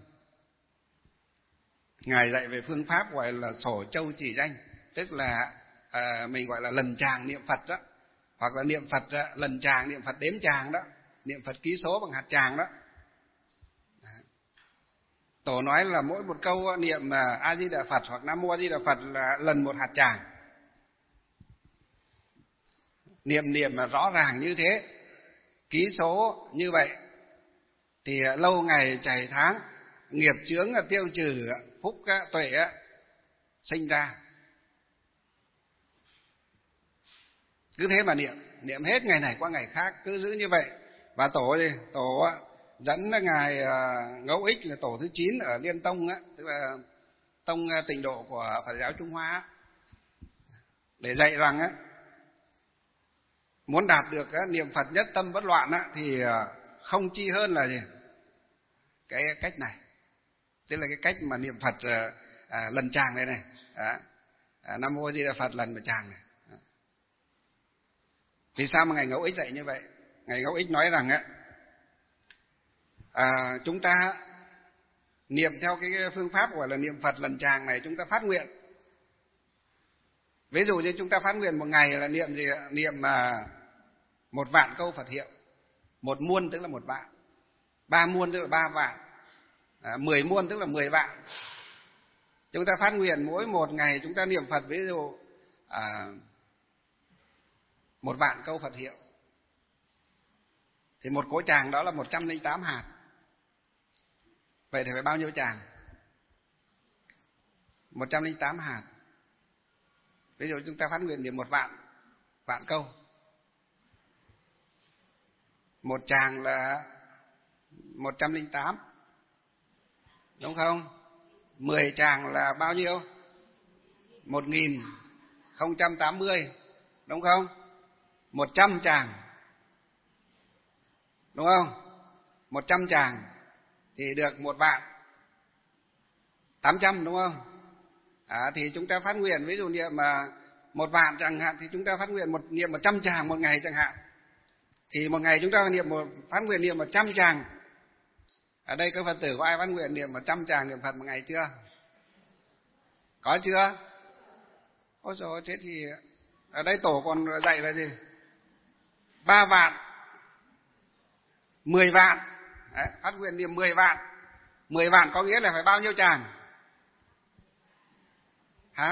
ngài dạy về phương pháp gọi là sổ châu chỉ danh, tức là à, mình gọi là lần tràng niệm Phật đó, hoặc là niệm Phật đó, lần tràng niệm Phật đếm tràng đó, niệm Phật ký số bằng hạt tràng đó. Tổ nói là mỗi một câu niệm A Di Đà Phật hoặc Nam Mô A Di Đà Phật là lần một hạt tràng. Niệm niệm mà rõ ràng như thế, ký số như vậy thì lâu ngày chảy tháng, nghiệp chướng tiêu trừ, phúc tuệ sinh ra. Cứ thế mà niệm, niệm hết ngày này qua ngày khác, cứ giữ như vậy. Và tổ gì? Tổ dẫn ngài Ngẫu Ích là tổ thứ chín ở Liên Tông á, tức là tông Tịnh Độ của Phật giáo Trung Hoa, để dạy rằng á, muốn đạt được niệm Phật nhất tâm bất loạn á, thì không chi hơn là gì? Cái cách này, tức là cái cách mà niệm Phật à, lần tràng này này, à, à, Nam Mô A Di Đà Phật lần một tràng này. À. Vì sao mà ngài Ngẫu Ích dạy như vậy? Ngài Ngẫu Ích nói rằng á, à, chúng ta niệm theo cái phương pháp gọi là niệm Phật lần tràng này, chúng ta phát nguyện. Ví dụ như chúng ta phát nguyện một ngày là niệm gì? Niệm mà một vạn câu Phật hiệu, một muôn tức là một vạn, ba muôn tức là ba vạn, à, mười muôn tức là mười vạn. Chúng ta phát nguyện mỗi một ngày chúng ta niệm Phật ví dụ à, một vạn câu Phật hiệu, thì một cỗ tràng đó là một trăm lẻ tám hạt. Vậy thì phải bao nhiêu tràng? một trăm lẻ tám hạt. Ví dụ chúng ta phát nguyện niệm một vạn vạn câu, một tràng là một trăm lẻ tám, đúng không? Mười tràng là bao nhiêu? Một nghìn không trăm tám mươi, đúng không? Một trăm tràng, đúng không? Một trăm tràng thì được một vạn tám trăm, đúng không? À, thì chúng ta phát nguyện ví dụ niệm mà một vạn chẳng hạn, thì chúng ta phát nguyện một niệm một trăm tràng một ngày chẳng hạn, thì một ngày chúng ta niệm một phát nguyện niệm một trăm tràng. Ở đây các Phật tử có ai phát nguyện niệm một trăm tràng niệm Phật một ngày chưa? Có chưa? Ôi dồi, thế thì ở đây tổ còn dạy là gì? Ba vạn, mười vạn. Đấy, phát nguyện niệm mười vạn. Mười vạn có nghĩa là phải bao nhiêu tràng? Hả?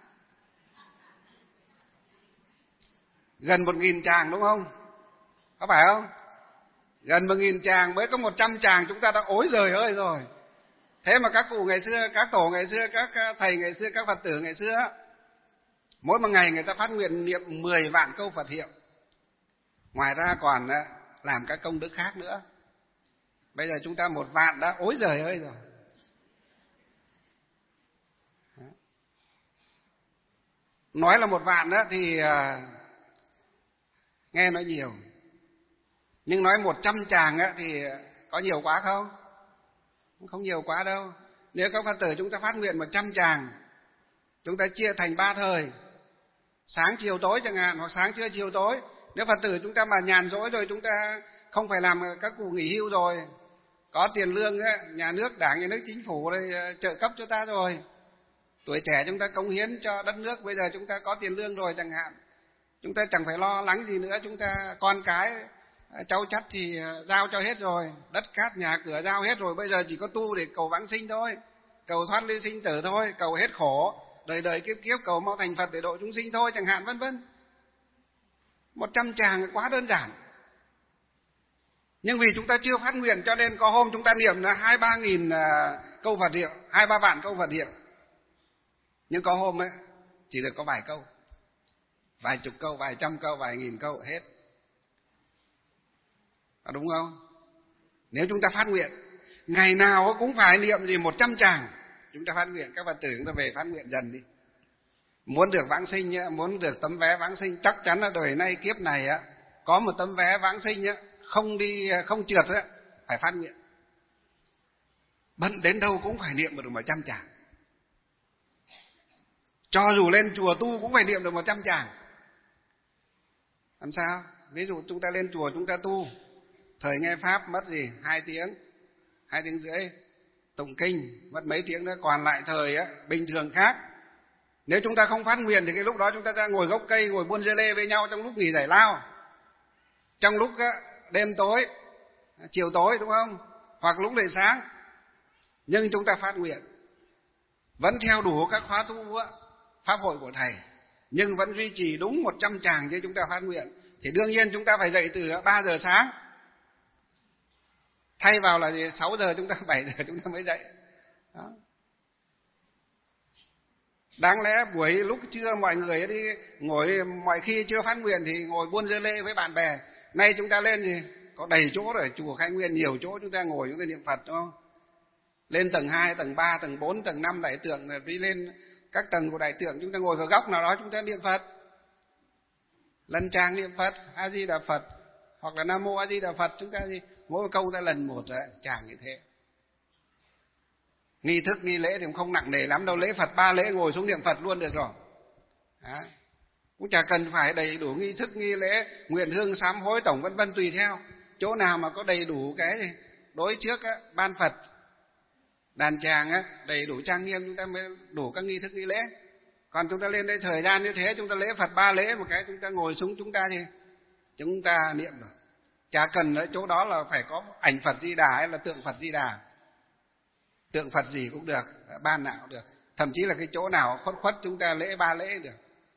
Gần một nghìn tràng, đúng không? Có phải không? Gần một nghìn tràng, mới có một trăm tràng chúng ta đã ối giời ơi rồi. Thế mà các cụ ngày xưa, các tổ ngày xưa, các thầy ngày xưa, các Phật tử ngày xưa Mỗi một ngày người ta phát nguyện niệm mười vạn câu Phật hiệu. Ngoài ra còn làm các công đức khác nữa. Bây giờ chúng ta một vạn đã ối giời ơi rồi. Nói là một vạn đó thì nghe nói nhiều. Nhưng nói một trăm tràng á thì có nhiều quá không? Không nhiều quá đâu. Nếu các Phật tử chúng ta phát nguyện một trăm tràng, chúng ta chia thành ba thời, sáng chiều tối chẳng hạn, hoặc sáng trưa chiều tối. Nếu Phật tử chúng ta mà nhàn rỗi rồi, chúng ta không phải làm các cụ nghỉ hưu rồi, có tiền lương á, nhà nước, đảng, nhà nước, chính phủ đây trợ cấp cho ta rồi, tuổi trẻ chúng ta cống hiến cho đất nước, bây giờ chúng ta có tiền lương rồi chẳng hạn, chúng ta chẳng phải lo lắng gì nữa, chúng ta con cái cháu chắt thì giao cho hết rồi, đất cát nhà cửa giao hết rồi, bây giờ chỉ có tu để cầu vãng sinh thôi, cầu thoát ly sinh tử thôi, cầu hết khổ, đời đời kiếp kiếp cầu mau thành Phật để độ chúng sinh thôi chẳng hạn, vân vân. Một trăm tràng quá đơn giản. Nhưng vì chúng ta chưa phát nguyện cho nên có hôm chúng ta niệm là hai ba nghìn câu Phật hiệu, hai ba vạn câu Phật hiệu. Nhưng có hôm ấy chỉ được có vài câu, vài chục câu, vài trăm câu, vài nghìn câu hết. À, đúng không? Nếu chúng ta phát nguyện ngày nào cũng phải niệm gì một trăm tràng, chúng ta phát nguyện, các Phật tử chúng ta về phát nguyện dần đi. Muốn được vãng sinh, muốn được tấm vé vãng sinh, chắc chắn là đời nay kiếp này có một tấm vé vãng sinh không đi không trượt phải phát nguyện. Bận đến đâu cũng phải niệm được một trăm tràng. Cho dù lên chùa tu cũng phải niệm được một trăm tràng. Làm sao? Ví dụ chúng ta lên chùa chúng ta tu, thời nghe pháp mất gì? Hai tiếng, hai tiếng rưỡi, tụng kinh mất mấy tiếng nữa, còn lại thời á, bình thường khác. Nếu chúng ta không phát nguyện thì cái lúc đó chúng ta ra ngồi gốc cây, ngồi buôn dê lê với nhau trong lúc nghỉ giải lao, trong lúc á, đêm tối, chiều tối, đúng không? Hoặc lúc lễ sáng. Nhưng chúng ta phát nguyện, vẫn theo đủ các khóa tu á, pháp hội của thầy, nhưng vẫn duy trì đúng một trăm tràng chứ chúng ta phát nguyện, thì đương nhiên chúng ta phải dậy từ ba giờ sáng, thay vào là gì? sáu giờ chúng ta, bảy giờ chúng ta mới dậy. Đó. Đáng lẽ buổi lúc trưa mọi người đi ngồi, mọi khi chưa phát nguyện thì ngồi buôn dưa lê với bạn bè. Nay chúng ta lên thì có đầy chỗ rồi, chùa Khai Nguyên nhiều chỗ chúng ta ngồi chúng ta niệm Phật, đúng không? Lên tầng hai, tầng ba, tầng bốn, tầng năm đại tượng, rồi đi lên các tầng của đại tượng, chúng ta ngồi vào góc nào đó chúng ta niệm Phật. Lần tràng niệm Phật, A Di Đà Phật, hoặc là Nam Mô A Di Đà Phật, chúng ta gì mỗi câu ta lần một rồi, tràng như thế. Nghi thức nghi lễ thì không nặng nề lắm đâu, lễ Phật ba lễ ngồi xuống niệm Phật luôn được rồi. Đó. Cũng chả cần phải đầy đủ nghi thức nghi lễ, nguyện hương sám hối tổng vân vân, tùy theo chỗ nào mà có đầy đủ cái gì. Đối trước á, ban Phật đàn tràng á, đầy đủ trang nghiêm chúng ta mới đủ các nghi thức nghi lễ. Còn chúng ta lên đây thời gian như thế, chúng ta lễ Phật ba lễ một cái, chúng ta ngồi xuống chúng ta thì chúng ta niệm rồi. Chả cần ở chỗ đó là phải có ảnh Phật Di Đà hay là tượng Phật Di Đà. Tượng Phật gì cũng được, ban nào cũng được. Thậm chí là cái chỗ nào khuất khuất chúng ta lễ ba lễ được.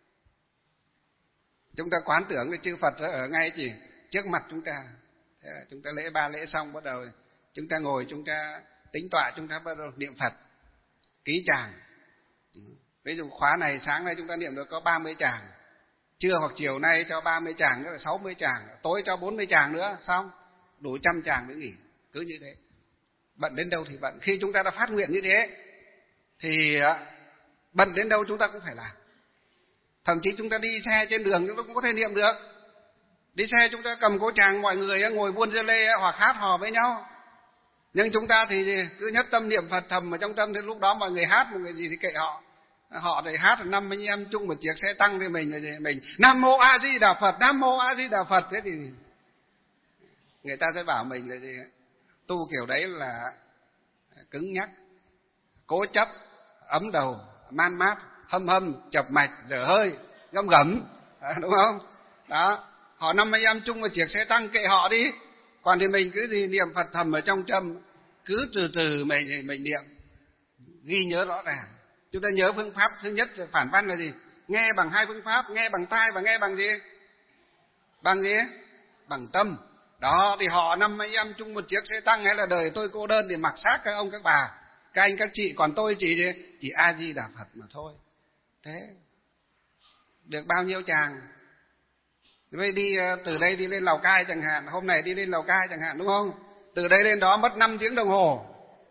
Chúng ta quán tưởng cái chư Phật ở ngay chỉ trước mặt chúng ta. Thế là chúng ta lễ ba lễ xong bắt đầu chúng ta ngồi, chúng ta tính tọa, chúng ta bắt đầu niệm Phật. Ký tràng. Ví dụ khóa này sáng nay chúng ta niệm được có ba mươi tràng. Trưa hoặc chiều nay cho ba mươi tràng nữa là sáu mươi tràng, tối cho bốn mươi tràng nữa, xong đủ trăm tràng mới nghỉ. Cứ như thế. Bận đến đâu thì bận. Khi chúng ta đã phát nguyện như thế thì bận đến đâu chúng ta cũng phải làm. Thậm chí chúng ta đi xe trên đường chúng ta cũng có thể niệm được. Đi xe chúng ta cầm cố tràng, mọi người ngồi buôn dưa lê hoặc hát hò với nhau. Nhưng chúng ta thì cứ nhất tâm niệm Phật thầm ở trong tâm, thì lúc đó mọi người hát một người gì thì kệ họ. Họ thì hát năm anh em chung một chiếc xe tăng thì mình thì mình Nam Mô A Di Đà Phật, Nam Mô A Di Đà Phật, thế thì người ta sẽ bảo mình là gì? Tu kiểu đấy là cứng nhắc, cố chấp, ấm đầu, man mát, hâm hâm, chập mạch, dở hơi, găm gẩm, đúng không? Đó, họ năm anh em chung một chiếc xe tăng kệ họ đi. Còn thì mình cứ gì niệm Phật thầm ở trong tâm, cứ từ từ mình mình niệm, ghi nhớ rõ ràng. Chúng ta nhớ phương pháp thứ nhất là phản văn là gì? Nghe bằng hai phương pháp, nghe bằng tai và nghe bằng gì? Bằng gì? Bằng tâm. Đó, thì họ năm anh em chung một chiếc xe tăng hay là đời tôi cô đơn thì mặc xác các ông các bà, các anh các chị, còn tôi chỉ chỉ A Di Đà Phật mà thôi. Thế được bao nhiêu tràng. Vậy đi từ đây đi lên Lào Cai chẳng hạn, hôm nay đi lên Lào Cai chẳng hạn, đúng không? Từ đây lên đó mất năm tiếng đồng hồ.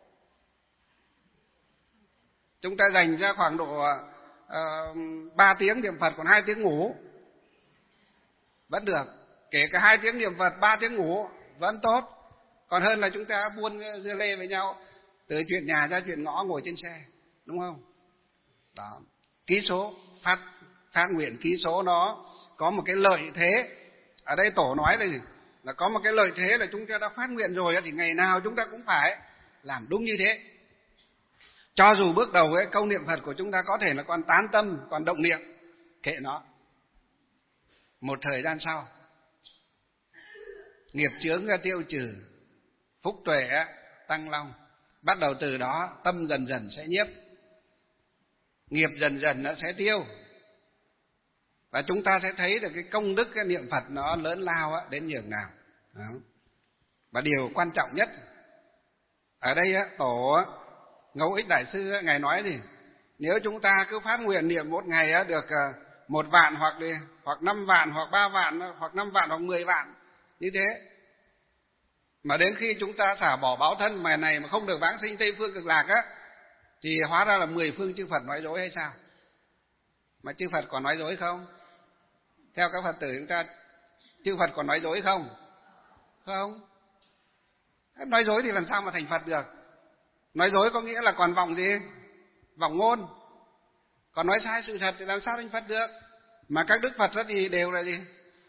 Chúng ta dành ra khoảng độ uh, ba tiếng niệm Phật, còn hai tiếng ngủ vẫn được. Kể cả hai tiếng niệm Phật, ba tiếng ngủ vẫn tốt. Còn hơn là chúng ta buôn dưa lê với nhau, từ chuyện nhà ra chuyện ngõ ngồi trên xe, đúng không? Đó. Ký số, phát, phát nguyện ký số nó có một cái lợi thế. Ở đây tổ nói đây là có một cái lợi thế là chúng ta đã phát nguyện rồi thì ngày nào chúng ta cũng phải làm đúng như thế. Cho dù bước đầu ấy, câu niệm Phật của chúng ta có thể là còn tán tâm, còn động niệm, kệ nó. Một thời gian sau, nghiệp chướng ra tiêu trừ, phúc tuệ tăng long. Bắt đầu từ đó tâm dần dần sẽ nhiếp, nghiệp dần dần nó sẽ tiêu. Và chúng ta sẽ thấy được cái công đức cái niệm Phật nó lớn lao đến nhường nào. Đó. Và điều quan trọng nhất ở đây tổ Ngẫu Ích Đại Sư ngài nói gì? Nếu chúng ta cứ phát nguyện niệm một ngày được một vạn hoặc đi, hoặc năm vạn hoặc ba vạn hoặc năm vạn hoặc mười vạn như thế, mà đến khi chúng ta xả bỏ báo thân mà này mà không được vãng sinh Tây Phương Cực Lạc á, thì hóa ra là mười phương chư Phật nói dối hay sao? Mà chư Phật còn nói dối không? Theo các Phật tử chúng ta, chư Phật còn nói dối không? Không. Nói dối thì làm sao mà thành Phật được? Nói dối có nghĩa là còn vọng gì? Vọng ngôn. Còn nói sai sự thật thì làm sao thành Phật được? Mà các đức Phật đó thì đều là gì?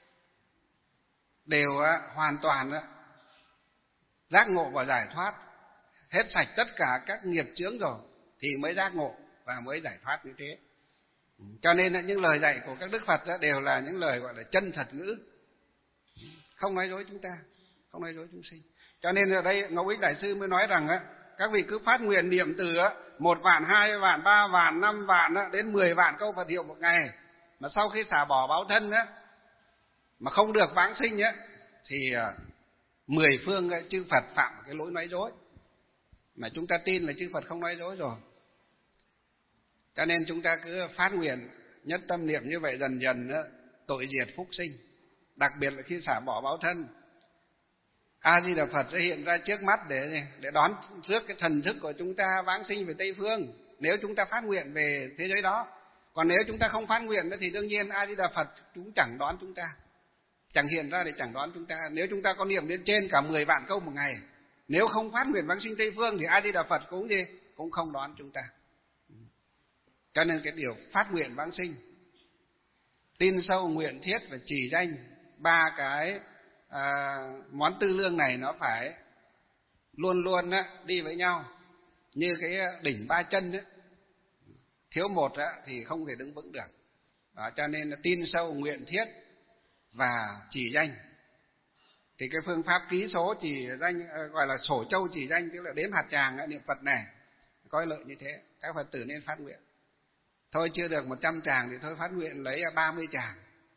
Đều hoàn toàn giác ngộ và giải thoát, hết sạch tất cả các nghiệp chướng rồi thì mới giác ngộ và mới giải thoát như thế. Cho nên những lời dạy của các đức Phật đó đều là những lời gọi là chân thật ngữ, không nói dối chúng ta, không nói dối chúng sinh. Cho nên ở đây Ngẫu Ích Đại Sư mới nói rằng á, các vị cứ phát nguyện niệm từ một vạn, hai vạn, ba vạn, năm vạn đến mười vạn câu Phật hiệu một ngày, mà sau khi xả bỏ báo thân á, mà không được vãng sinh á, thì mười phương chư Phật phạm cái lỗi nói dối. Mà chúng ta tin là chư Phật không nói dối rồi. Cho nên chúng ta cứ phát nguyện nhất tâm niệm như vậy, dần dần tội diệt phúc sinh. Đặc biệt là khi xả bỏ báo thân, A Di Đà Phật sẽ hiện ra trước mắt để để đón trước cái thần thức của chúng ta vãng sinh về Tây Phương, nếu chúng ta phát nguyện về thế giới đó. Còn nếu chúng ta không phát nguyện thì đương nhiên A Di Đà Phật cũng chẳng đón chúng ta, chẳng hiện ra để chẳng đón chúng ta. Nếu chúng ta có niệm đến trên cả mười vạn câu một ngày, nếu không phát nguyện vãng sinh Tây Phương thì A Di Đà Phật cũng gì cũng không đón chúng ta. Cho nên cái điều phát nguyện vãng sinh, tin sâu, nguyện thiết và trì danh, ba cái à, món tư lương này nó phải luôn luôn á, đi với nhau như cái đỉnh ba chân á. Thiếu một á, thì không thể đứng vững được. Đó, cho nên là tin sâu, nguyện thiết và chỉ danh. Thì cái phương pháp ký số chỉ danh, gọi là sổ châu chỉ danh, tức là đếm hạt tràng niệm Phật này, có lợi như thế. Các Phật tử nên phát nguyện. Thôi chưa được một trăm tràng thì thôi phát nguyện lấy ba mươi tràng.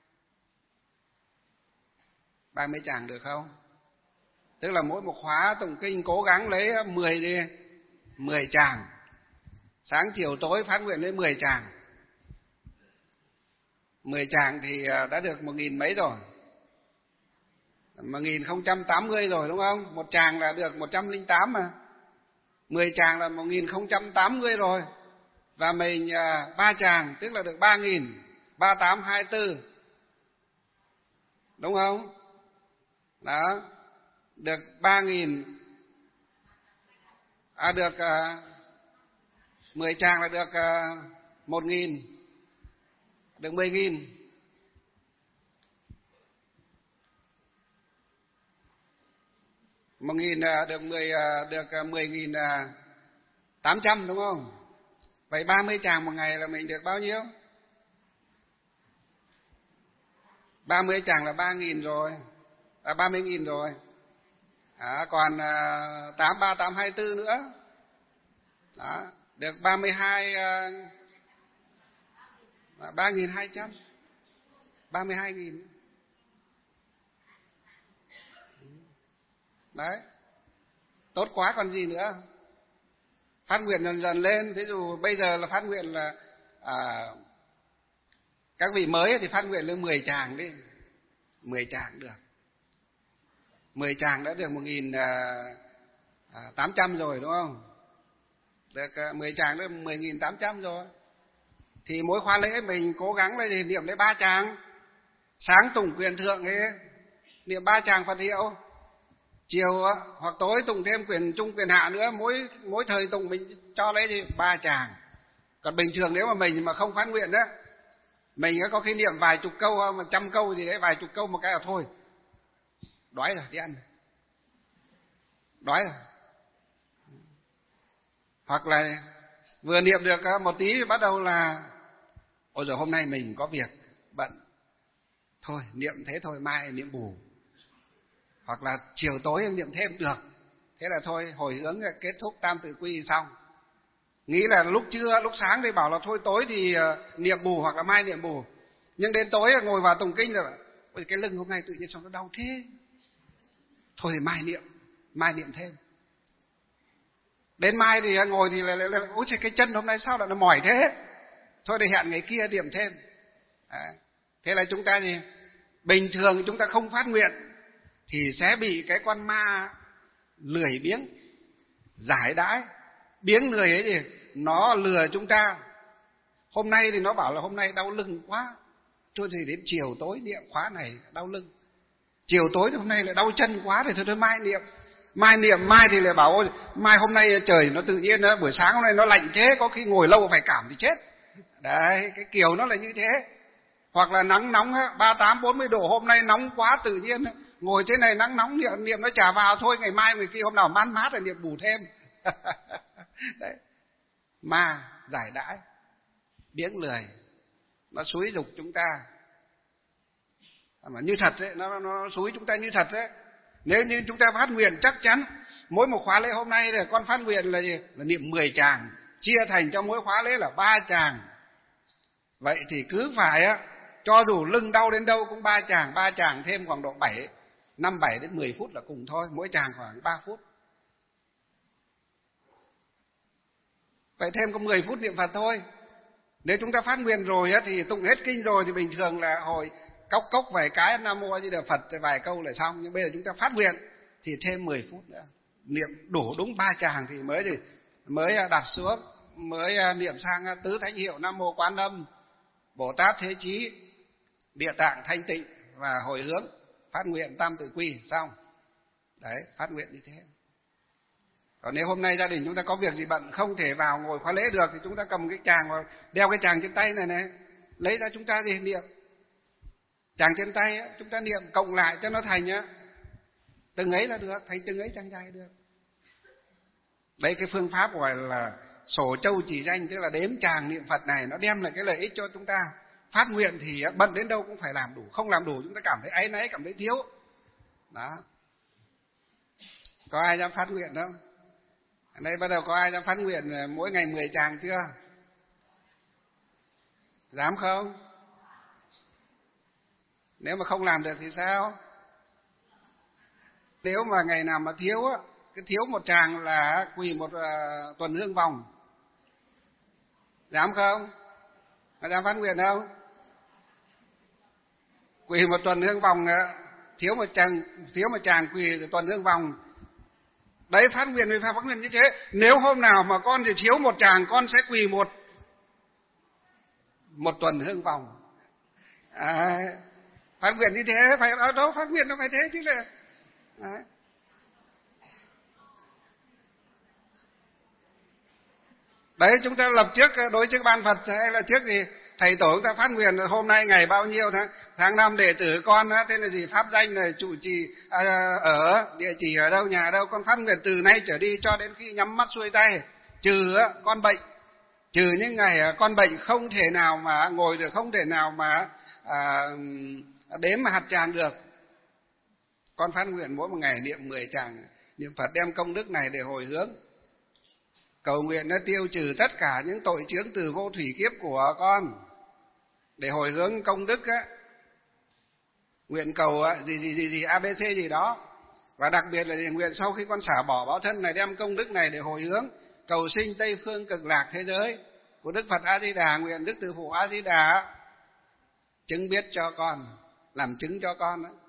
ba mươi tràng được không? Tức là mỗi một khóa tụng kinh cố gắng lấy mười đi, mười tràng. Sáng chiều tối phát nguyện lấy mười tràng. mười tràng thì đã được một nghìn mấy rồi. một nghìn không trăm tám mươi rồi đúng không? Một tràng là được một trăm lẻ tám mà. mười tràng là một nghìn không trăm tám mươi rồi. Và mình ba tràng tức là được ba nghìn, ba tám hai tư. Đúng không? Đó. Được ba nghìn. À được uh, mười tràng là được uh, một nghìn. Được mười nghìn. Một nghìn uh, được mười uh, được uh, mười nghìn uh, tám trăm đúng không? Vậy ba mươi tràng một ngày là mình được bao nhiêu? ba mươi tràng là ba nghìn rồi. À, ba mươi nghìn rồi. À, còn uh, tám ba tám hai tư nữa. Đó, được ba mươi hai uh, ba nghìn hai trăm. ba mươi hai nghìn. Đấy. Tốt quá còn gì nữa. Phát nguyện dần dần lên. Ví dụ bây giờ là phát nguyện là à, Các vị mới thì phát nguyện lên mười tràng đi, mười tràng được. mười tràng đã được một nghìn tám trăm rồi đúng không? Được mười tràng được mười nghìn tám trăm rồi. Thì mỗi khóa lễ mình cố gắng là gì? Niệm lấy ba tràng. Sáng tụng quyền thượng ấy, niệm ba tràng Phật hiệu. Chiều hoặc tối tụng thêm quyền trung quyền hạ nữa, mỗi mỗi thời tụng mình cho lấy gì? Ba tràng. Còn bình thường nếu mà mình mà không phát nguyện đó, mình có khi niệm vài chục câu, mà trăm câu gì đấy, vài chục câu một cái là thôi. Đói rồi, đi ăn. Đói rồi. Hoặc là vừa niệm được một tí bắt đầu là ôi rồi hôm nay mình có việc bận, thôi niệm thế thôi, mai niệm bù. Hoặc là chiều tối em niệm thêm được. Thế là thôi hồi hướng kết thúc tam tự quy xong. Nghĩ là lúc trưa, lúc sáng thì bảo là thôi tối thì niệm bù hoặc là mai niệm bù. Nhưng đến tối ngồi vào tụng kinh rồi, ôi cái lưng hôm nay tự nhiên sao nó đau thế. Thôi thì mai niệm, mai niệm thêm. Đến mai thì ngồi thì là, là, là ôi cái chân hôm nay sao lại nó mỏi thế. Thôi để hẹn ngày kia niệm thêm. À, thế là chúng ta thì bình thường chúng ta không phát nguyện thì sẽ bị cái con ma lười biếng giải đãi. Biếng lười ấy thì nó lừa chúng ta. Hôm nay thì nó bảo là hôm nay đau lưng quá, thôi thì đến chiều tối niệm khóa này đau lưng. Chiều tối thì hôm nay lại đau chân quá thì thôi thôi mai niệm. Mai niệm, mai thì lại bảo ôi mai hôm nay trời nó tự nhiên đó, buổi sáng hôm nay nó lạnh thế, có khi ngồi lâu phải cảm thì chết. Đấy, cái kiểu nó là như thế. Hoặc là nắng nóng ba mươi tám bốn mươi độ, hôm nay nóng quá tự nhiên ngồi thế này nắng nóng niệm, niệm nó chả vào, thôi ngày mai người kia hôm nào mát mát là niệm bù thêm. Đấy. Ma giải đãi, biếng lười, nó xúi dục chúng ta. Mà như thật đấy, nó nó xúi chúng ta như thật đấy. Nếu như chúng ta phát nguyện chắc chắn mỗi một khóa lễ hôm nay là con phát nguyện là gì? Là niệm mười tràng, chia thành cho mỗi khóa lễ là ba tràng. Vậy thì cứ phải á, cho dù lưng đau đến đâu cũng ba tràng, ba tràng thêm khoảng độ bảy, năm bảy đến mười phút là cùng thôi, mỗi tràng khoảng ba phút. Vậy thêm có mười phút niệm Phật thôi. Nếu chúng ta phát nguyện rồi á, thì tụng hết kinh rồi thì bình thường là hồi cốc cốc vài cái Nam Mô A Di Đà Phật vài câu là xong. Nhưng bây giờ chúng ta phát nguyện thì thêm mười phút nữa. Niệm đủ đúng ba tràng thì mới thì mới đặt xuống, mới niệm sang tứ thánh hiệu Nam Mô Quán Âm, Bồ Tát Thế Chí, Địa Tạng Thanh Tịnh và hồi hướng, phát nguyện tam tự quy xong. Đấy, phát nguyện như thế. Còn nếu hôm nay gia đình chúng ta có việc gì bận không thể vào ngồi khóa lễ được thì chúng ta cầm cái tràng và đeo cái tràng trên tay này này, lấy ra chúng ta thì niệm. Tràng trên tay á, chúng ta niệm cộng lại cho nó thành á, từng ấy là được, thành từng ấy trang dài được. Đấy, cái phương pháp gọi là sổ châu chỉ danh, tức là đếm tràng niệm Phật này, nó đem lại cái lợi ích cho chúng ta. Phát nguyện thì bận đến đâu cũng phải làm đủ, không làm đủ chúng ta cảm thấy áy náy, cảm thấy thiếu. Đó. Có ai dám phát nguyện không? Ở đây bắt đầu có ai dám phát nguyện mỗi ngày mười tràng chưa? Dám không? Nếu mà không làm được thì sao? Nếu mà ngày nào mà thiếu á, cái thiếu một tràng là quỳ một uh, tuần hương vòng. Dám không? Có dám phát nguyện không? Quỳ một tuần hương vòng, thiếu một tràng, thiếu một tràng quỳ tuần hương vòng. Đấy, phát nguyện vì phải phát nguyện như thế. Nếu hôm nào mà con thì thiếu một tràng, con sẽ quỳ một một tuần hương vòng. À, phát nguyện như thế, phải ở đâu phát nguyện nó phải thế chứ là. Đấy. Đấy, chúng ta lập trước đối trước ban Phật hay là trước thì thầy tổ chúng ta phát nguyện hôm nay ngày bao nhiêu tháng tháng năm đệ tử con á, tên là gì, pháp danh này, trụ trì à, ở địa chỉ ở đâu, nhà ở đâu, con phát nguyện từ nay trở đi cho đến khi nhắm mắt xuôi tay, trừ á, con bệnh, trừ những ngày con bệnh không thể nào mà ngồi được, không thể nào mà à, đếm mà hạt tràng được, con phát nguyện mỗi một ngày niệm mười tràng niệm Phật, đem công đức này để hồi hướng, cầu nguyện nó tiêu trừ tất cả những tội chướng từ vô thủy kiếp của con, để hồi hướng công đức á, nguyện cầu gì gì gì gì a bê xê gì đó. Và đặc biệt là nguyện sau khi con xả bỏ báo thân này, đem công đức này để hồi hướng cầu sinh Tây phương cực lạc thế giới của Đức Phật A Di Đà, nguyện Đức Từ Phụ A Di Đà chứng biết cho con, làm chứng cho con đó.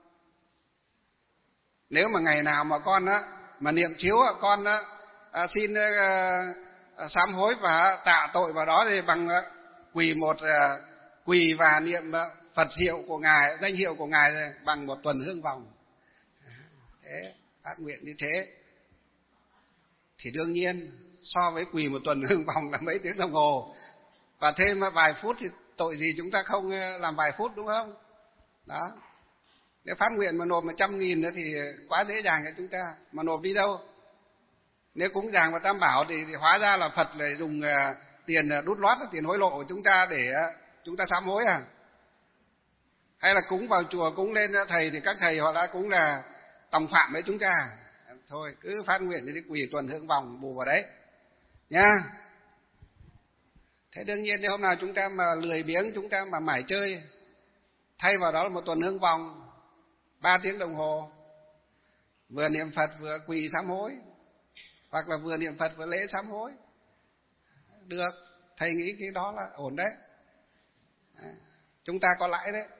Nếu mà ngày nào mà con á mà niệm chiếu con á à, xin à, à, sám hối và tạ tội vào đó thì bằng à, quỳ một à, quỳ và niệm à, Phật hiệu của ngài, danh hiệu của ngài bằng một tuần hương vòng. Thế phát nguyện như thế thì đương nhiên so với quỳ một tuần hương vòng là mấy tiếng đồng hồ và thêm vài phút thì tội gì chúng ta không làm vài phút, đúng không? Đó. Nếu phát nguyện mà nộp một trăm nghìn nữa thì quá dễ dàng cho chúng ta, mà nộp đi đâu? Nếu cúng dường và tam bảo thì, thì hóa ra là Phật lại dùng uh, tiền đút lót, tiền hối lộ của chúng ta để uh, chúng ta sám hối à? Hay là cúng vào chùa, cúng lên thầy thì các thầy họ đã cúng là tòng phạm với chúng ta? Thôi cứ phát nguyện đi quỳ tuần hương vòng bù vào đấy nha. Thế đương nhiên nếu hôm nào chúng ta mà lười biếng, chúng ta mà mải chơi, thay vào đó là một tuần hương vòng ba tiếng đồng hồ, vừa niệm Phật vừa quỳ sám hối, hoặc là vừa niệm Phật vừa lễ sám hối, được. Thầy nghĩ cái đó là ổn đấy, chúng ta có lãi đấy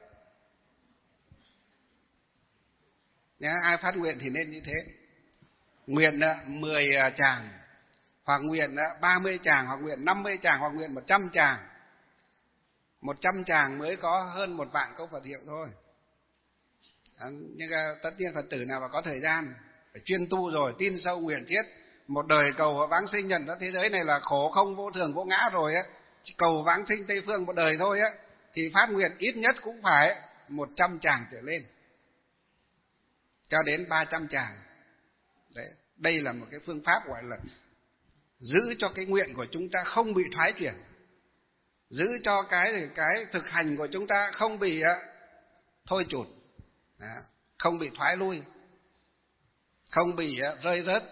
nhá. Ai phát nguyện thì nên như thế. Nguyện mười tràng, hoặc nguyện ba mươi tràng, hoặc nguyện năm mươi tràng, hoặc nguyện một trăm tràng. Một trăm tràng mới có hơn một vạn câu Phật hiệu thôi. À, nhưng tất nhiên Phật tử nào mà có thời gian phải chuyên tu rồi, tin sâu nguyện thiết, một đời cầu vãng sinh, nhận ra thế giới này là khổ không, vô thường vô ngã rồi á, cầu vãng sinh Tây phương một đời thôi á, thì phát nguyện ít nhất cũng phải một trăm tràng trở lên, cho đến ba trăm tràng. Đấy, đây là một cái phương pháp gọi là giữ cho cái nguyện của chúng ta không bị thoái chuyển, giữ cho cái cái thực hành của chúng ta không bị uh, thôi chụt, đó, không bị thoái lui, không bị uh, rơi rớt.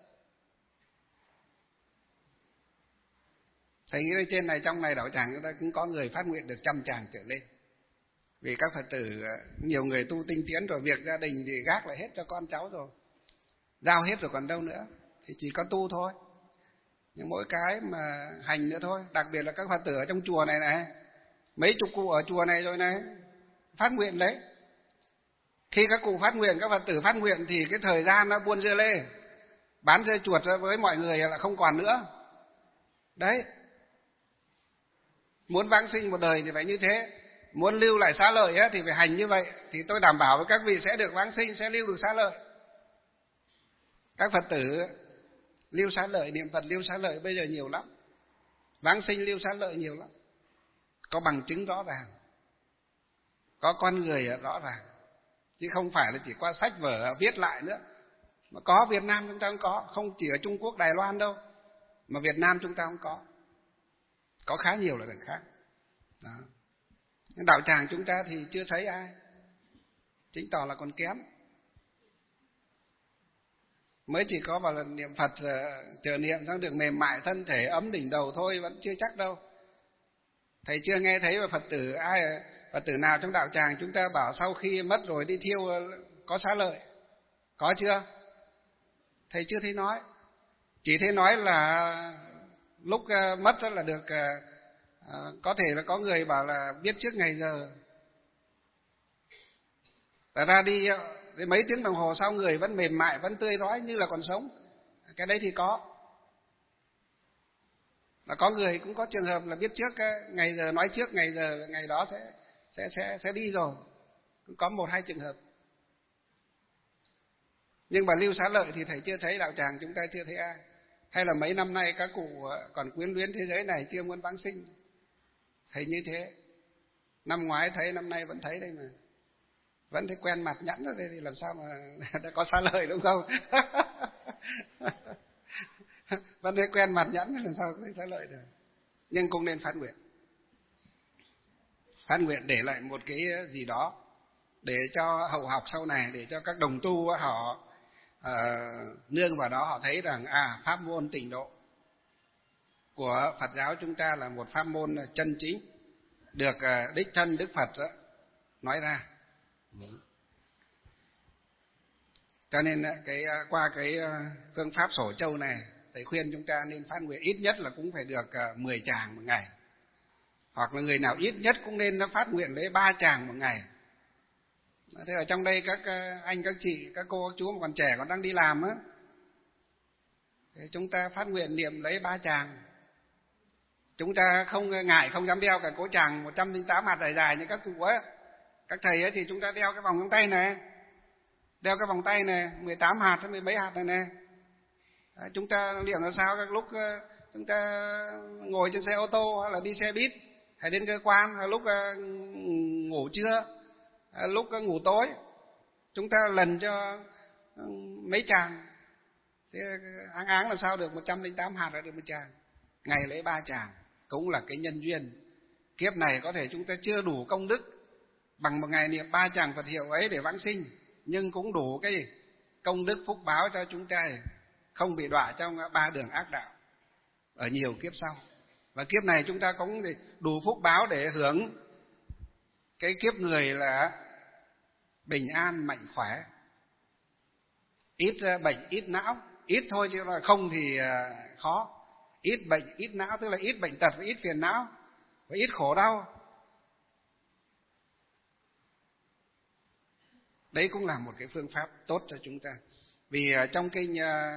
Thầy nghĩ trên này, trong này đạo tràng chúng ta cũng có người phát nguyện được trăm tràng trở lên. Vì các Phật tử uh, nhiều người tu tinh tiến rồi, việc gia đình thì gác lại hết cho con cháu rồi, giao hết rồi còn đâu nữa, thì chỉ có tu thôi. Nhưng mỗi cái mà hành nữa thôi. Đặc biệt là các Phật tử ở trong chùa này này, mấy chục cụ ở chùa này rồi này, phát nguyện đấy. Khi các cụ phát nguyện, các Phật tử phát nguyện thì cái thời gian nó buôn dưa lê, bán dưa chuột với mọi người là không còn nữa. Đấy, muốn vãng sinh một đời thì phải như thế. Muốn lưu lại xá lợi ấy, thì phải hành như vậy. Thì tôi đảm bảo với các vị sẽ được vãng sinh, sẽ lưu được xá lợi. Các Phật tử lưu xá lợi, niệm Phật lưu xá lợi bây giờ nhiều lắm, vãng sinh lưu xá lợi nhiều lắm, có bằng chứng rõ ràng, có con người rõ ràng, chứ không phải là chỉ qua sách vở viết lại nữa. Mà có Việt Nam chúng ta không có, không chỉ ở Trung Quốc, Đài Loan đâu, mà Việt Nam chúng ta không có, có khá nhiều là đằng khác. Đó. Nhưng đạo tràng chúng ta thì chưa thấy ai, chứng tỏ là còn kém. Mới chỉ có vào lần niệm Phật chờ niệm xong được mềm mại thân thể, ấm đỉnh đầu thôi, vẫn chưa chắc đâu. Thầy chưa nghe thấy mà Phật tử ai Phật tử nào trong đạo tràng chúng ta bảo sau khi mất rồi đi thiêu có xá lợi, có chưa? Thầy chưa thấy nói. Chỉ thấy nói là lúc mất là được, có thể là có người bảo là biết trước ngày giờ, và ra đi mấy tiếng đồng hồ sau người vẫn mềm mại, vẫn tươi rói như là còn sống. Cái đấy thì có. Và có người cũng có trường hợp là biết trước ngày giờ, nói trước ngày giờ ngày đó sẽ sẽ sẽ sẽ đi rồi. Cũng có một hai trường hợp. Nhưng mà lưu xá lợi thì thầy chưa thấy, đạo tràng chúng ta chưa thấy ai. Hay là mấy năm nay các cụ còn quyến luyến thế giới này, chưa muốn vãng sinh. Thầy như thế. Năm ngoái thấy, năm nay vẫn thấy đây mà. Vẫn thấy quen mặt nhẵn rồi đây thì làm sao mà đã có xá lợi, đúng không? Vẫn thấy quen mặt nhẵn làm sao có xá lợi được. Nhưng cũng nên phát nguyện. Phát nguyện để lại một cái gì đó để cho hậu học sau này, để cho các đồng tu họ uh, nương vào đó, họ thấy rằng à pháp môn tịnh độ của Phật giáo chúng ta là một pháp môn chân chính, được uh, đích thân Đức Phật đó, nói ra. Cho nên cái qua cái phương pháp sổ châu này, thầy khuyên chúng ta nên phát nguyện ít nhất là cũng phải được mười tràng một ngày. Hoặc là người nào ít nhất cũng nên nó phát nguyện lấy ba tràng một ngày. Thế ở trong đây các anh, các chị, các cô, các chú mà còn trẻ còn đang đi làm á, chúng ta phát nguyện niệm lấy ba tràng. Chúng ta không ngại, không dám đeo cái cố tràng một trăm lẻ tám hạt dài dài như các cụ á. Các thầy ấy thì chúng ta đeo cái vòng trong tay này, đeo cái vòng tay này, mười tám hạt hay mười mấy hạt này nè. Chúng ta niệm là sao? Các lúc chúng ta ngồi trên xe ô tô hay là đi xe buýt hay đến cơ quan, hay lúc ngủ trưa, hay lúc ngủ tối, chúng ta lần cho mấy tràng. Thế áng áng làm sao được một trăm lẻ tám hạt là được một tràng. Ngày lấy ba tràng cũng là cái nhân duyên. Kiếp này có thể chúng ta chưa đủ công đức bằng một ngày niệm ba tràng Phật hiệu ấy để vãng sinh, nhưng cũng đủ cái công đức phúc báo cho chúng ta không bị đọa trong ba đường ác đạo ở nhiều kiếp sau. Và kiếp này chúng ta cũng đủ phúc báo để hưởng cái kiếp người là bình an, mạnh khỏe, ít bệnh, ít não. Ít thôi chứ là không thì khó. Ít bệnh, ít não, tức là ít bệnh tật và ít phiền não và ít khổ đau. Đấy cũng là một cái phương pháp tốt cho chúng ta. Vì trong kinh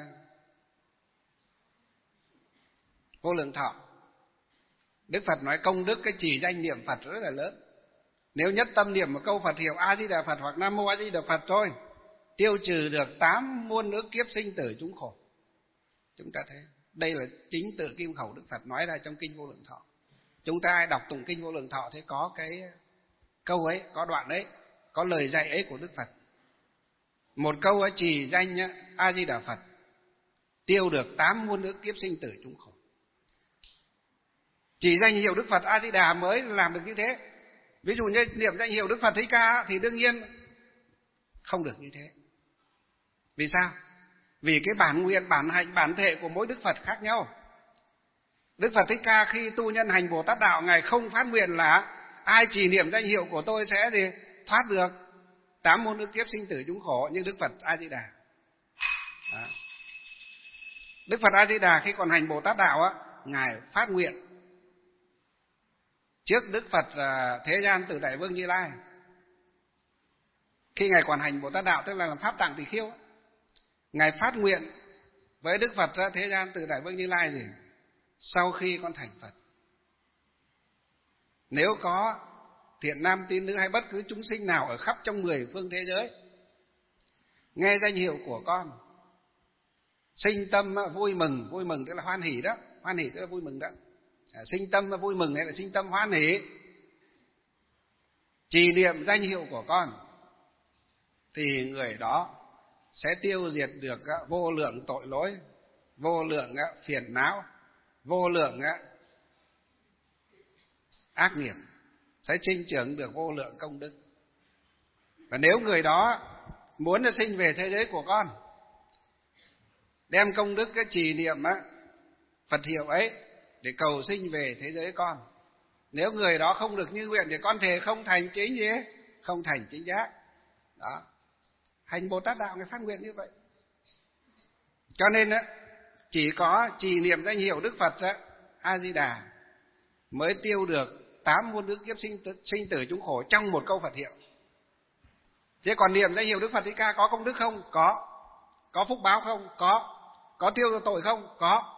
Vô Lượng Thọ, Đức Phật nói công đức cái trì danh niệm Phật rất là lớn. Nếu nhất tâm niệm một câu Phật hiệu A Di Đà Phật hoặc Nam Mô A Di Đà Phật thôi, tiêu trừ được tám muôn ức kiếp sinh tử chúng khổ. Chúng ta thấy đây là chính tự kim khẩu Đức Phật nói ra trong kinh Vô Lượng Thọ. Chúng ta đọc tụng kinh Vô Lượng Thọ thì có cái câu ấy, có đoạn ấy, có lời dạy ấy của Đức Phật. Một câu ấy trì danh A Di Đà Phật, tiêu được tám muôn ức kiếp sinh tử chúng khổ. Chỉ danh hiệu Đức Phật A Di Đà mới làm được như thế. Ví dụ như niệm danh hiệu Đức Phật Thích Ca thì đương nhiên không được như thế. Vì sao? Vì cái bản nguyện, bản hạnh, bản thể của mỗi Đức Phật khác nhau. Đức Phật Thích Ca khi tu nhân hành Bồ Tát đạo, Ngài không phát nguyện là ai trì niệm danh hiệu của tôi sẽ thì thoát được tám muôn ức kiếp sinh tử chúng khổ như Đức Phật A Di Đà. Đó. Đức Phật A Di Đà khi còn hành Bồ Tát đạo á, Ngài phát nguyện trước Đức Phật thế gian Từ Đại Vương Như Lai. Khi Ngài còn hành Bồ Tát đạo, tức là làm pháp tạng tỳ khưu, Ngài phát nguyện với Đức Phật thế gian Từ Đại Vương Như Lai gì? Sau khi con thành Phật, nếu có thiện nam tín nữ hay bất cứ chúng sinh nào ở khắp trong mười phương thế giới nghe danh hiệu của con, sinh tâm vui mừng, vui mừng tức là hoan hỷ đó, hoan hỷ tức là vui mừng đó. Sinh tâm vui mừng hay là sinh tâm hoan hỷ, trì niệm danh hiệu của con, thì người đó sẽ tiêu diệt được vô lượng tội lỗi, vô lượng phiền não, vô lượng ác nghiệp, sẽ sinh trưởng được vô lượng công đức. Và nếu người đó muốn là sinh về thế giới của con, đem công đức cái trì niệm Phật hiệu ấy để cầu sinh về thế giới con, nếu người đó không được như nguyện thì con thề không thành chính gì, không thành chính giác. Đó, hành Bồ Tát đạo Ngài phát nguyện như vậy. Cho nên á, chỉ có trì niệm danh hiệu Đức Phật A Di Đà mới tiêu được tám muôn ức kiếp sinh tử, sinh tử chúng khổ trong một câu Phật hiệu. Thế còn niệm danh hiệu Đức Phật Thích Ca có công đức không? Có. Có phúc báo không? Có. Có tiêu được tội không? Có.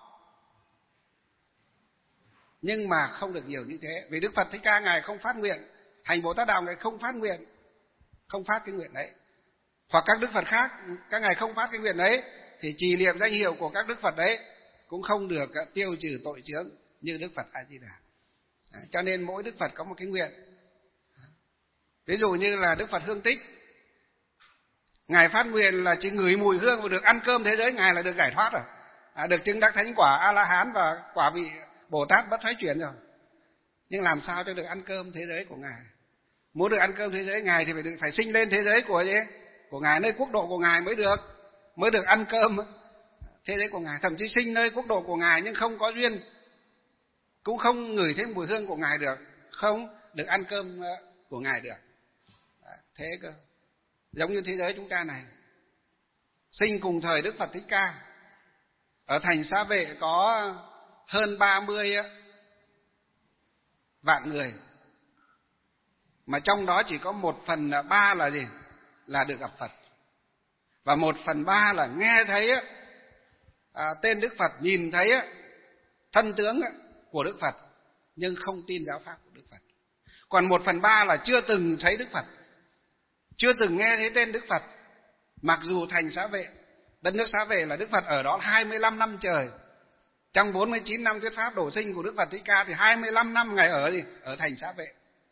Nhưng mà không được nhiều như thế. Vì Đức Phật Thích Ca Ngài không phát nguyện, hành Bồ Tát đạo Ngài không phát nguyện, không phát cái nguyện đấy. Hoặc các Đức Phật khác, các Ngài không phát cái nguyện đấy, thì trì niệm danh hiệu của các Đức Phật đấy cũng không được tiêu trừ tội chướng như Đức Phật A Di Đà. Cho nên mỗi Đức Phật có một cái nguyện. Ví dụ như là Đức Phật Hương Tích, Ngài phát nguyện là chỉ ngửi mùi hương và được ăn cơm thế giới Ngài là được giải thoát rồi, à, được chứng đắc thánh quả A La Hán và quả vị Bồ Tát bất thoái chuyển rồi. Nhưng làm sao cho được ăn cơm thế giới của Ngài? Muốn được ăn cơm thế giới Ngài thì phải được, phải sinh lên thế giới của gì? Của Ngài, nơi quốc độ của Ngài mới được, mới được ăn cơm thế giới của Ngài. Thậm chí sinh nơi quốc độ của Ngài nhưng không có duyên, cũng không ngửi thấy mùi hương của Ngài được, không được ăn cơm của Ngài được. Thế cơ. Giống như thế giới chúng ta này, sinh cùng thời Đức Phật Thích Ca, ở thành Xá Vệ có hơn ba mươi vạn người, mà trong đó chỉ có một phần ba là gì? Là được gặp Phật. Và một phần ba là nghe thấy à, tên Đức Phật, nhìn thấy thân tướng của Đức Phật, nhưng không tin giáo pháp của Đức Phật. Còn một phần ba là chưa từng thấy Đức Phật, chưa từng nghe thấy tên Đức Phật, mặc dù thành Xá Vệ. Đất nước Xá Vệ là Đức Phật ở đó hai mươi lăm năm trời. Trong bốn mươi chín năm thuyết pháp độ sinh của Đức Phật Thích Ca thì hai mươi lăm năm Ngài ở gì? Ở thành Xá Vệ.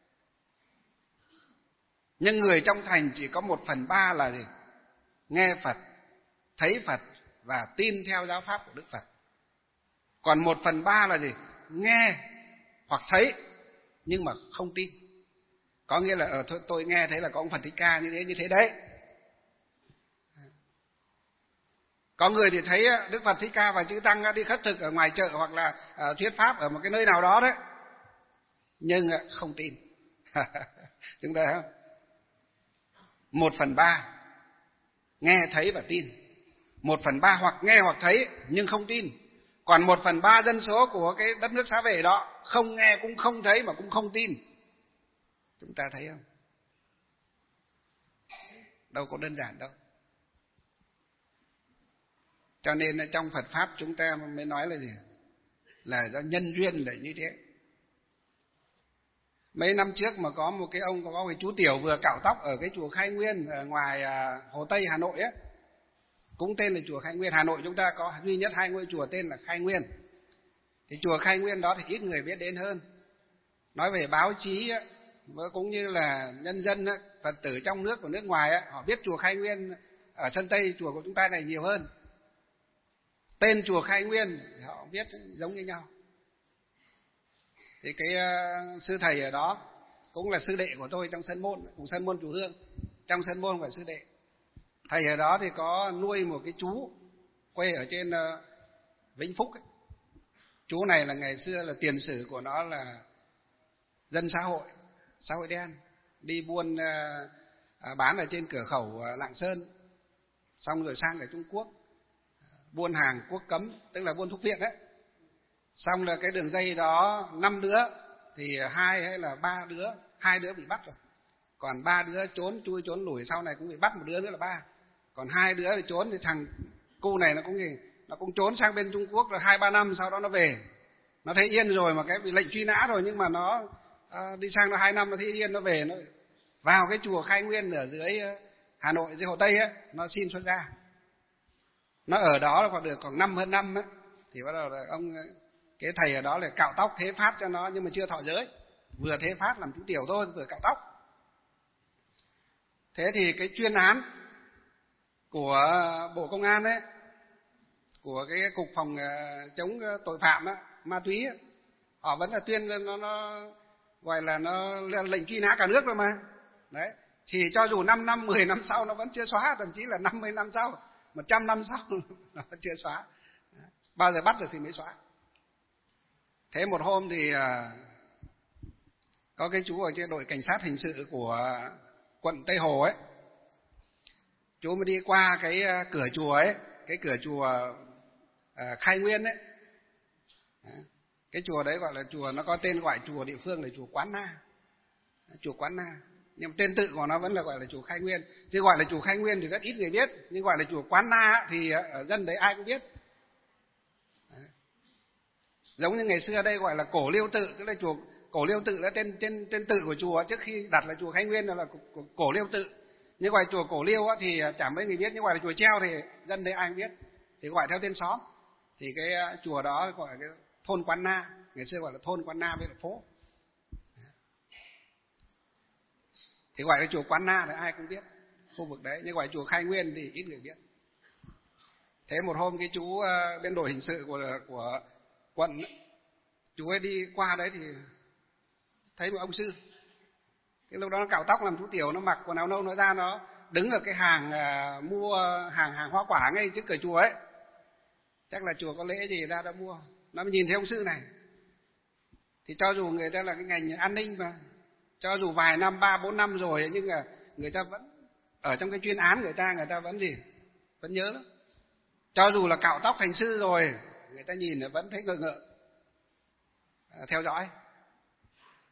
Nhưng người trong thành chỉ có một phần ba là gì? Nghe Phật, thấy Phật và tin theo giáo pháp của Đức Phật. Còn một phần ba là gì? Nghe hoặc thấy nhưng mà không tin. Có nghĩa là ở thôi, tôi nghe thấy là có ông Phật Thích Ca như thế như thế đấy. Có người thì thấy Đức Phật Thích Ca và chư tăng đi khất thực ở ngoài chợ hoặc là thuyết pháp ở một cái nơi nào đó đấy, nhưng không tin. Chúng ta không? Một phần ba nghe thấy và tin, một phần ba hoặc nghe hoặc thấy nhưng không tin. Còn một phần ba dân số của cái đất nước Xá Vệ đó không nghe cũng không thấy mà cũng không tin. Chúng ta thấy không? Đâu có đơn giản đâu. Cho nên trong Phật Pháp chúng ta mới nói là gì? Là do nhân duyên là như thế. Mấy năm trước mà có một cái ông, có một cái chú tiểu vừa cạo tóc ở cái chùa Khai Nguyên ở ngoài Hồ Tây Hà Nội ấy, cũng tên là chùa Khai Nguyên. Hà Nội chúng ta có duy nhất hai ngôi chùa tên là Khai Nguyên. Cái chùa Khai Nguyên đó thì ít người biết đến hơn. Nói về báo chí ấy, cũng như là nhân dân ấy, Phật tử trong nước và nước ngoài ấy, họ biết chùa Khai Nguyên ở Sơn Tây, chùa của chúng ta này nhiều hơn. Tên chùa Khai Nguyên họ biết giống như nhau. Thì cái uh, sư thầy ở đó cũng là sư đệ của tôi trong sân môn, cùng sân môn chùa Hương, trong sân môn phải sư đệ. Thầy ở đó thì có nuôi một cái chú quê ở trên uh, Vĩnh Phúc ấy. Chú này là ngày xưa là tiền sử của nó là dân xã hội, xã hội đen, đi buôn uh, uh, bán ở trên cửa khẩu uh, Lạng Sơn, xong rồi sang ở Trung Quốc buôn hàng quốc cấm, tức là buôn thuốc viện đấy. Xong là cái đường dây đó năm đứa thì hai hay là ba đứa, hai đứa bị bắt rồi. Còn ba đứa trốn chui trốn lủi, sau này cũng bị bắt một đứa nữa là ba. Còn hai đứa thì trốn, thì thằng cu này nó cũng gì, nó cũng trốn sang bên Trung Quốc rồi hai ba năm, sau đó nó về. Nó thấy yên rồi mà cái bị lệnh truy nã rồi, nhưng mà nó à, đi sang nó hai năm nó thấy yên, nó về, nó vào cái chùa Khai Nguyên ở dưới Hà Nội, dưới Hồ Tây ấy, nó xin xuất gia. Nó ở đó còn được còn năm hơn năm ấy, thì bắt đầu là ông cái thầy ở đó là cạo tóc thế pháp cho nó, nhưng mà chưa thọ giới, vừa thế pháp làm chú tiểu thôi, vừa cạo tóc. Thế thì cái chuyên án của Bộ Công an ấy, của cái cục phòng chống tội phạm đó, ma túy ấy, họ vẫn là tuyên nó, nó gọi là nó lệnh truy nã cả nước rồi mà. Đấy, thì cho dù năm năm, mười năm sau nó vẫn chưa xóa, thậm chí là năm mươi năm sau, một trăm năm sau nó vẫn chưa xóa. Bao giờ bắt được thì mới xóa. Thế một hôm thì có cái chú ở trên đội cảnh sát hình sự của quận Tây Hồ ấy, chú mới đi qua cái cửa chùa ấy, cái cửa chùa Khai Nguyên ấy. Cái chùa đấy gọi là chùa, nó có tên gọi chùa địa phương là chùa Quán Na, chùa Quán Na, nhưng tên tự của nó vẫn là gọi là chùa Khai Nguyên. Chứ gọi là chùa Khai Nguyên thì rất ít người biết, nhưng gọi là chùa Quán Na thì ở dân đấy ai cũng biết. Giống như ngày xưa đây gọi là Cổ Liêu Tự, tức là chùa Cổ Liêu Tự là tên tên tên tự của chùa, trước khi đặt là chùa Khai Nguyên là Cổ, Cổ Liêu Tự. Nhưng gọi chùa Cổ Liêu á, thì chẳng mấy người biết, nhưng gọi là chùa Treo thì dân đấy ai cũng biết, thì gọi theo tên xóm. Thì cái chùa đó gọi là cái thôn Quán Na, ngày xưa gọi là thôn Quán Na với là phố. Thì gọi là chùa Quán Na thì ai cũng biết khu vực đấy, nhưng gọi chùa Khai Nguyên thì ít người biết. Thế một hôm cái chú bên đội hình sự của của quận, chú ấy đi qua đấy thì thấy một ông sư. Cái lúc đó nó cạo tóc làm chú tiểu, nó mặc quần áo nâu, nó ra nó đứng ở cái hàng uh, mua hàng hàng hoa quả ngay trước cửa chùa ấy. Chắc là chùa có lễ gì ra đã mua. Nó mới nhìn thấy ông sư này. Thì cho dù người ta là cái ngành an ninh mà, cho dù vài năm, ba, bốn năm rồi, nhưng mà người ta vẫn ở trong cái chuyên án người ta, người ta vẫn gì? Vẫn nhớ lắm. Cho dù là cạo tóc thành sư rồi, người ta nhìn vẫn thấy ngợ ngợ, à, theo dõi.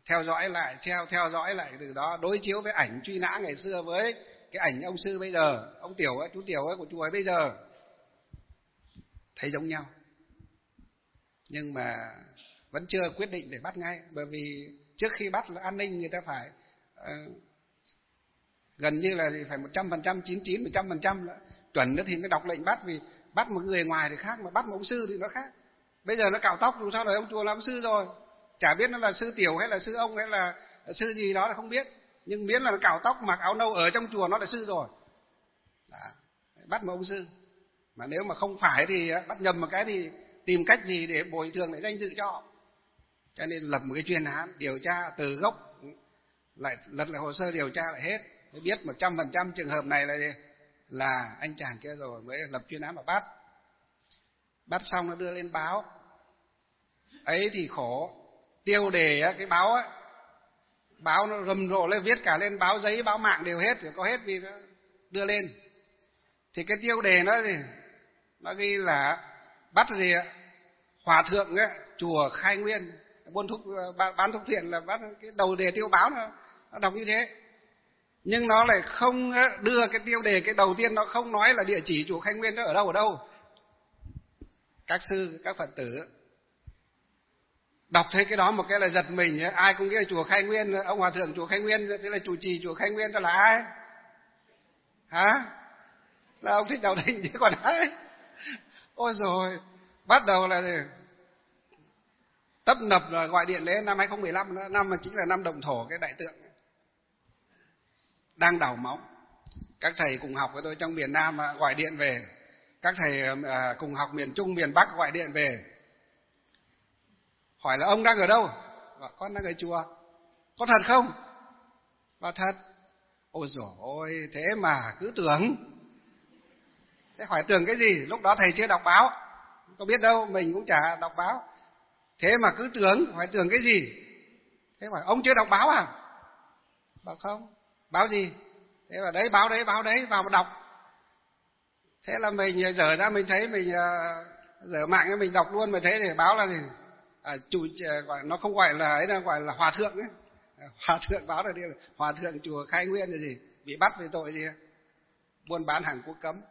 theo dõi lại, theo theo dõi lại, từ đó đối chiếu với ảnh truy nã ngày xưa với cái ảnh ông sư bây giờ, ông Tiểu ấy, chú Tiểu ấy của chùa ấy bây giờ, thấy giống nhau. Nhưng mà vẫn chưa quyết định để bắt ngay, bởi vì trước khi bắt là an ninh người ta phải uh, gần như là phải một trăm phần trăm, chín mươi chín, một trăm phần trăm là chuẩn nữa thì mới đọc lệnh bắt, vì bắt một người ngoài thì khác, mà bắt một ông sư thì nó khác. Bây giờ nó cạo tóc dù sao rồi, ông chùa làm sư rồi, chả biết nó là sư Tiểu hay là sư ông hay là sư gì đó là không biết, nhưng miễn là nó cạo tóc mặc áo nâu ở trong chùa nó là sư rồi. Đó. Bắt một ông sư, mà nếu mà không phải thì bắt nhầm một cái thì tìm cách gì để bồi thường lại danh dự cho họ. Cho nên lập một cái chuyên án điều tra từ gốc, lại lật lại hồ sơ điều tra lại hết, mới biết một trăm phần trăm trường hợp này là là anh chàng kia rồi, mới lập chuyên án mà bắt. Bắt xong nó đưa lên báo. Ấy thì khổ, tiêu đề cái báo ấy, báo nó rầm rộ lên, viết cả lên báo giấy, báo mạng đều hết, có hết vì nó đưa lên. Thì cái tiêu đề nó gì? Nó ghi là bắt gì ạ? Hòa thượng ấy, chùa Khai Nguyên buôn thuốc, bán thuốc phiện, là bắt cái đầu đề tiêu báo nó, nó đọc như thế. Nhưng nó lại không đưa cái tiêu đề, cái đầu tiên nó không nói là địa chỉ chùa Khai Nguyên nó ở đâu ở đâu. Các sư, các Phật tử đọc thấy cái đó một cái là giật mình, ai cũng nghĩ là chùa Khai Nguyên, ông hòa thượng chùa Khai Nguyên, thế là chủ trì chùa Khai Nguyên đó là ai? Hả? Là ông Thích Đạo Định chứ còn ai? Ôi rồi, bắt đầu là tấp nập là gọi điện đến năm hai không một lăm, năm mà chính là năm động thổ cái đại tượng, đang đào móng. Các thầy cùng học với tôi trong miền Nam gọi điện về, các thầy cùng học miền Trung, miền Bắc gọi điện về, hỏi là ông đang ở đâu? Bảo con đang ở chùa. Có thật không? Bảo thật. Ôi dồi ôi, thế mà cứ tưởng. Thế hỏi tưởng cái gì? Lúc đó thầy chưa đọc báo, có biết đâu, mình cũng chả đọc báo. Thế mà cứ tưởng, hỏi tưởng cái gì? Thế hỏi ông chưa đọc báo à? Bảo không. Báo gì? Thế bảo đấy, báo đấy, báo đấy, vào mà đọc. Thế là mình dở ra, mình thấy mình dở mạng, mình đọc luôn, mình thấy để báo là gì? À, chủ, gọi nó không gọi là ấy, là gọi là hòa thượng ấy. Hòa thượng báo là đi, hòa thượng chùa Khai Nguyên là gì? Bị bắt về tội gì? Buôn bán hàng quốc cấm.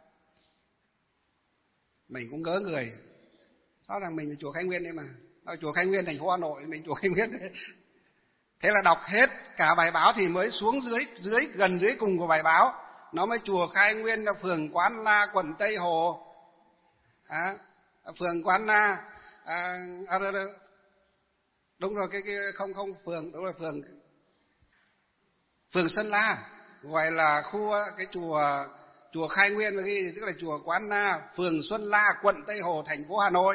Mình cũng ngớ người. Sao rằng mình là chùa Khai Nguyên đấy mà. Ở chùa Khai Nguyên thành phố Hà Nội, mình chùa Khai Nguyên đấy. Thế là đọc hết cả bài báo thì mới xuống dưới, dưới gần dưới cùng của bài báo, nó mới chùa Khai Nguyên là phường Quán La, quận Tây Hồ. À, phường Quán La, à, à, đúng rồi, cái, cái không không phường, đúng rồi, phường phường Xuân La, gọi là khu cái chùa chùa Khai Nguyên là cái, tức là chùa Quán La, phường Xuân La, quận Tây Hồ, thành phố Hà Nội.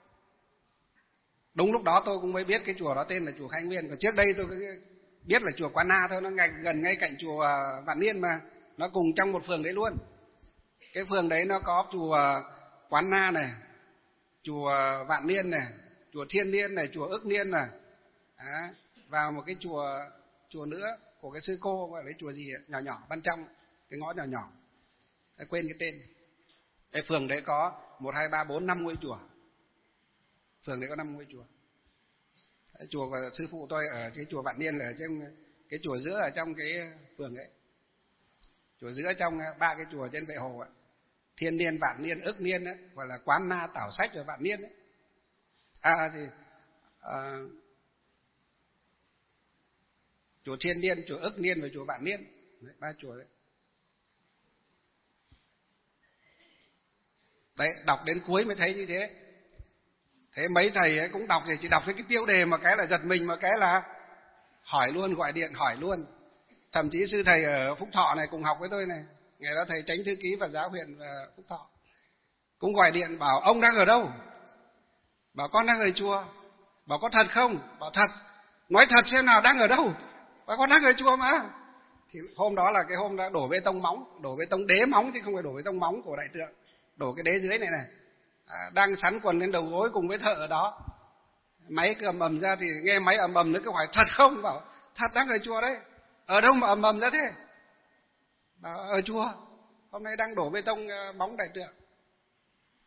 Đúng lúc đó tôi cũng mới biết cái chùa đó tên là chùa Khai Nguyên, còn trước đây tôi biết là chùa Quán Na thôi, nó ngay, gần ngay cạnh chùa Vạn Niên mà, nó cùng trong một phường đấy luôn. Cái phường đấy nó có chùa Quán Na này, chùa Vạn Niên này, chùa Thiên Niên này, chùa Ức Niên này, à, vào một cái chùa chùa nữa của cái sư cô gọi là chùa gì ấy, nhỏ nhỏ bên trong cái ngõ nhỏ nhỏ, tôi quên cái tên. Cái phường đấy có một hai ba bốn năm ngôi chùa, phường đấy có năm ngôi chùa. Cái chùa của sư phụ tôi ở cái chùa Vạn Niên là ở trên cái chùa giữa ở trong cái phường ấy, chùa giữa trong ba cái chùa trên Vệ Hồ ấy. Thiên Niên, Vạn Niên, Ức Niên ấy, gọi là Quán Na, Tảo Sách và Vạn Niên ấy. À thì à, chùa Thiên Niên, chùa Ức Niên và chùa Vạn Niên, đấy, ba chùa đấy. Đấy, đọc đến cuối mới thấy như thế. Thế mấy thầy ấy cũng đọc thì chỉ đọc thấy cái tiêu đề mà cái là giật mình, mà cái là hỏi luôn, gọi điện hỏi luôn. Thậm chí sư thầy ở Phúc Thọ này cùng học với tôi này, ngày đó thầy Chánh Thư Ký Phật giáo huyện Phúc Thọ, cũng gọi điện bảo ông đang ở đâu? Bảo con đang ở chùa. Bảo có thật không? Bảo thật. Nói thật xem nào, đang ở đâu? Bảo con đang ở chùa mà. Thì hôm đó là cái hôm đã đổ bê tông móng, đổ bê tông đế móng chứ không phải đổ bê tông móng của đại tượng, đổ cái đế dưới này này. À, đang sắn quần lên đầu gối cùng với thợ ở đó. Máy cứ ầm ầm ra thì nghe máy ầm ầm, nó cứ hỏi thật không? Bảo thật, đang ở chùa đấy. Ở đâu mà ầm ầm ra thế? Bảo ở chùa, hôm nay đang đổ bê tông móng đại tượng.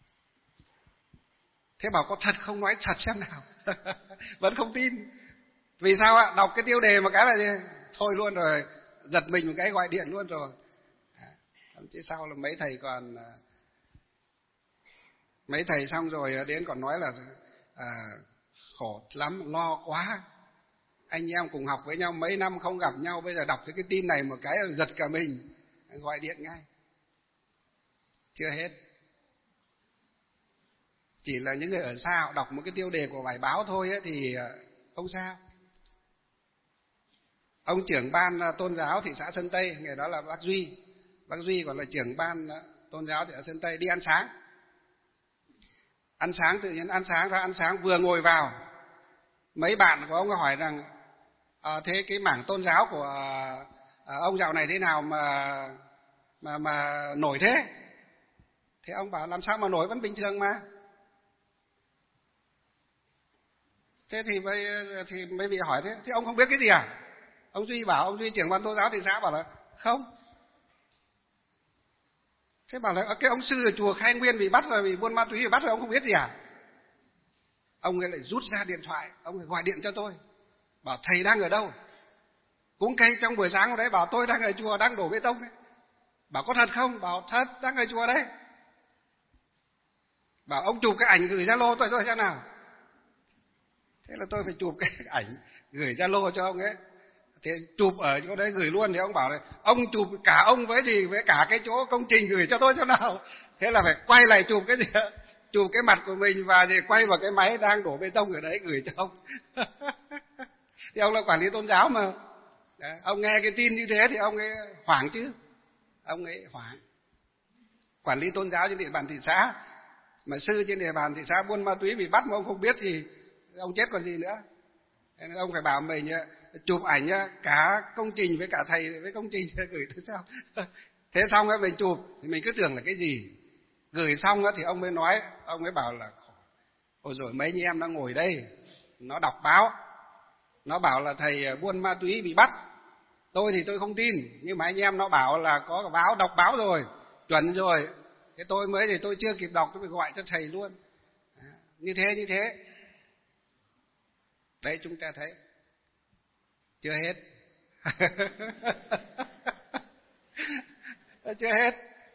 Thế bảo có thật không, nói thật xem nào. Vẫn không tin. Vì sao ạ? Đọc cái tiêu đề một cái là gì? Thôi luôn rồi, giật mình một cái gọi điện luôn rồi. Thậm chí sau là mấy thầy còn mấy thầy xong rồi đến còn nói là à, khổ lắm, lo quá, anh em cùng học với nhau mấy năm không gặp nhau, bây giờ đọc cái tin này một cái giật cả mình, gọi điện ngay. Chưa hết, chỉ là những người ở xa đọc một cái tiêu đề của bài báo thôi ấy, thì không sao. Ông trưởng ban tôn giáo thị xã Sơn Tây, người đó là bác Duy, bác Duy còn là trưởng ban tôn giáo thị xã Sơn Tây, đi ăn sáng. Ăn sáng tự nhiên ăn sáng ra ăn sáng vừa ngồi vào, mấy bạn của ông hỏi rằng à, thế cái mảng tôn giáo của à, ông dạo này thế nào mà mà mà nổi thế? Thế ông bảo làm sao mà nổi, vẫn bình thường mà. Thế thì mới thì mấy vị hỏi thế, thế ông không biết cái gì à? Ông Duy bảo, ông Duy trưởng ban tôn giáo thị xã bảo là không. Thế bảo là cái ông sư ở chùa Khai Nguyên bị bắt rồi, vì buôn ma túy bị bắt rồi, ông không biết gì à? Ông ấy lại rút ra điện thoại, ông ấy gọi điện cho tôi, bảo thầy đang ở đâu? Cũng cây trong buổi sáng hôm đấy, bảo tôi đang ở chùa đang đổ bê tông đấy. Bảo có thật không? Bảo thật, đang ở chùa đấy. Bảo ông chụp cái ảnh gửi Zalo tôi rồi xem nào. Thế là tôi phải chụp cái ảnh gửi Zalo cho ông ấy. Thế chụp ở chỗ đấy gửi luôn, thì ông bảo là ông chụp cả ông với gì với cả cái chỗ công trình gửi cho tôi cho nào. Thế là phải quay lại chụp cái gì, chụp cái mặt của mình và thì quay vào cái máy đang đổ bê tông ở đấy gửi cho ông. Thì ông là quản lý tôn giáo mà. Đấy, ông nghe cái tin như thế thì ông ấy hoảng chứ, ông ấy hoảng. Quản lý tôn giáo trên địa bàn thị xã, mà sư trên địa bàn thị xã buôn ma túy bị bắt mà ông không biết thì ông chết còn gì nữa. Nên ông phải bảo mình chụp ảnh cả công trình với cả thầy với công trình gửi tới sao. Thế xong rồi mình chụp thì mình cứ tưởng là cái gì, gửi xong thì ông mới nói, ông mới bảo là ôi rồi mấy anh em đang ngồi đây, nó đọc báo, nó bảo là thầy buôn ma túy bị bắt. Tôi thì tôi không tin, nhưng mà anh em nó bảo là có báo, đọc báo rồi, chuẩn rồi. Thế tôi mới thì tôi chưa kịp đọc, tôi phải gọi cho thầy luôn. Như thế như thế. Đấy, chúng ta thấy chưa hết. Chưa hết.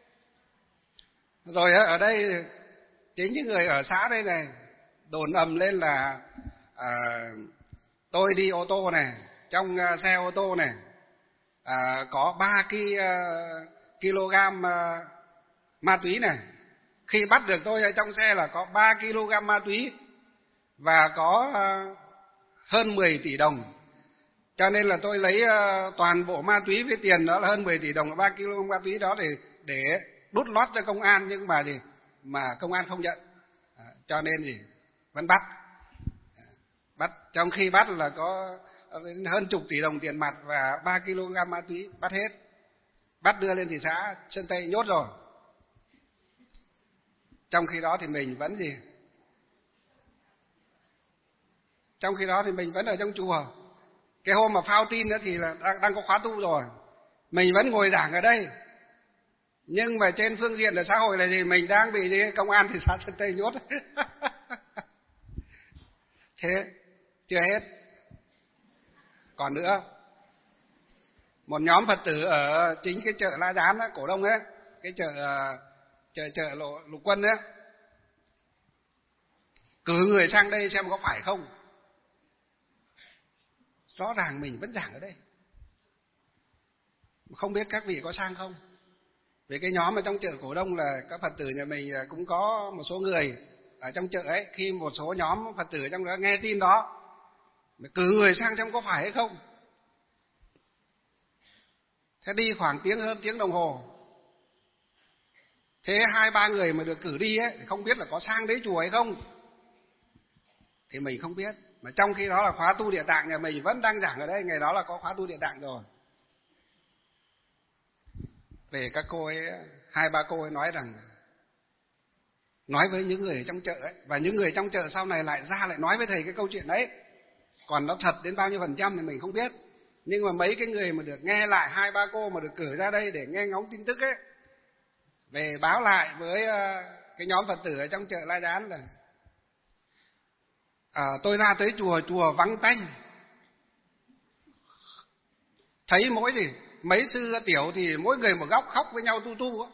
Rồi ở đây chính những người ở xã đây này đồn ầm lên là à, tôi đi ô tô này, trong xe ô tô này à, có ba kg ma túy này. Khi bắt được tôi ở trong xe là có ba kg ma túy và có hơn mười tỷ đồng. Cho nên là tôi lấy toàn bộ ma túy với tiền đó là hơn mười tỷ đồng, ba kg ma túy đó để để đút lót cho công an, nhưng mà gì mà công an không nhận. À, cho nên gì vẫn bắt. À, bắt trong khi bắt là có hơn chục tỷ đồng tiền mặt và ba kg ma túy, bắt hết. Bắt đưa lên thị xã Sơn Tây nhốt rồi. Trong khi đó thì mình vẫn gì? Trong khi đó thì mình vẫn ở trong chùa. Cái hôm mà phao tin nữa thì là đang, đang có khóa tu rồi. Mình vẫn ngồi giảng ở đây. Nhưng mà trên phương diện là xã hội là gì? Mình đang bị gì? Công an thị xã Sơn Tây nhốt. Thế chưa hết. Còn nữa, một nhóm Phật tử ở chính cái chợ La Gián á, Cổ Đông ấy, cái chợ chợ chợ Lộ, Lục Quân ấy, cử người sang đây xem có phải không. Rõ ràng mình vẫn giảng ở đây, không biết các vị có sang không. Vì cái nhóm ở trong chợ Cổ Đông là các Phật tử nhà mình cũng có một số người ở trong chợ ấy, khi một số nhóm Phật tử trong đó nghe tin đó, cử người sang xem có phải hay không. Thế đi khoảng tiếng hơn tiếng đồng hồ. Thế hai ba người mà được cử đi ấy, không biết là có sang đấy chùa hay không thì mình không biết. Mà trong khi đó là khóa tu Địa Tạng nhà mình vẫn đang giảng ở đây, ngày đó là có khóa tu Địa Tạng rồi. Về các cô ấy, hai ba cô ấy nói rằng, nói với những người trong chợ ấy, và những người trong chợ sau này lại ra lại nói với thầy cái câu chuyện đấy. Còn nó thật đến bao nhiêu phần trăm thì mình không biết. Nhưng mà mấy cái người mà được nghe lại, hai ba cô mà được cử ra đây để nghe ngóng tin tức ấy, về báo lại với cái nhóm Phật tử ở trong chợ La Gián là à, tôi ra tới chùa, chùa vắng tanh, thấy mỗi gì mấy sư tiểu thì mỗi người một góc khóc với nhau tu tu á.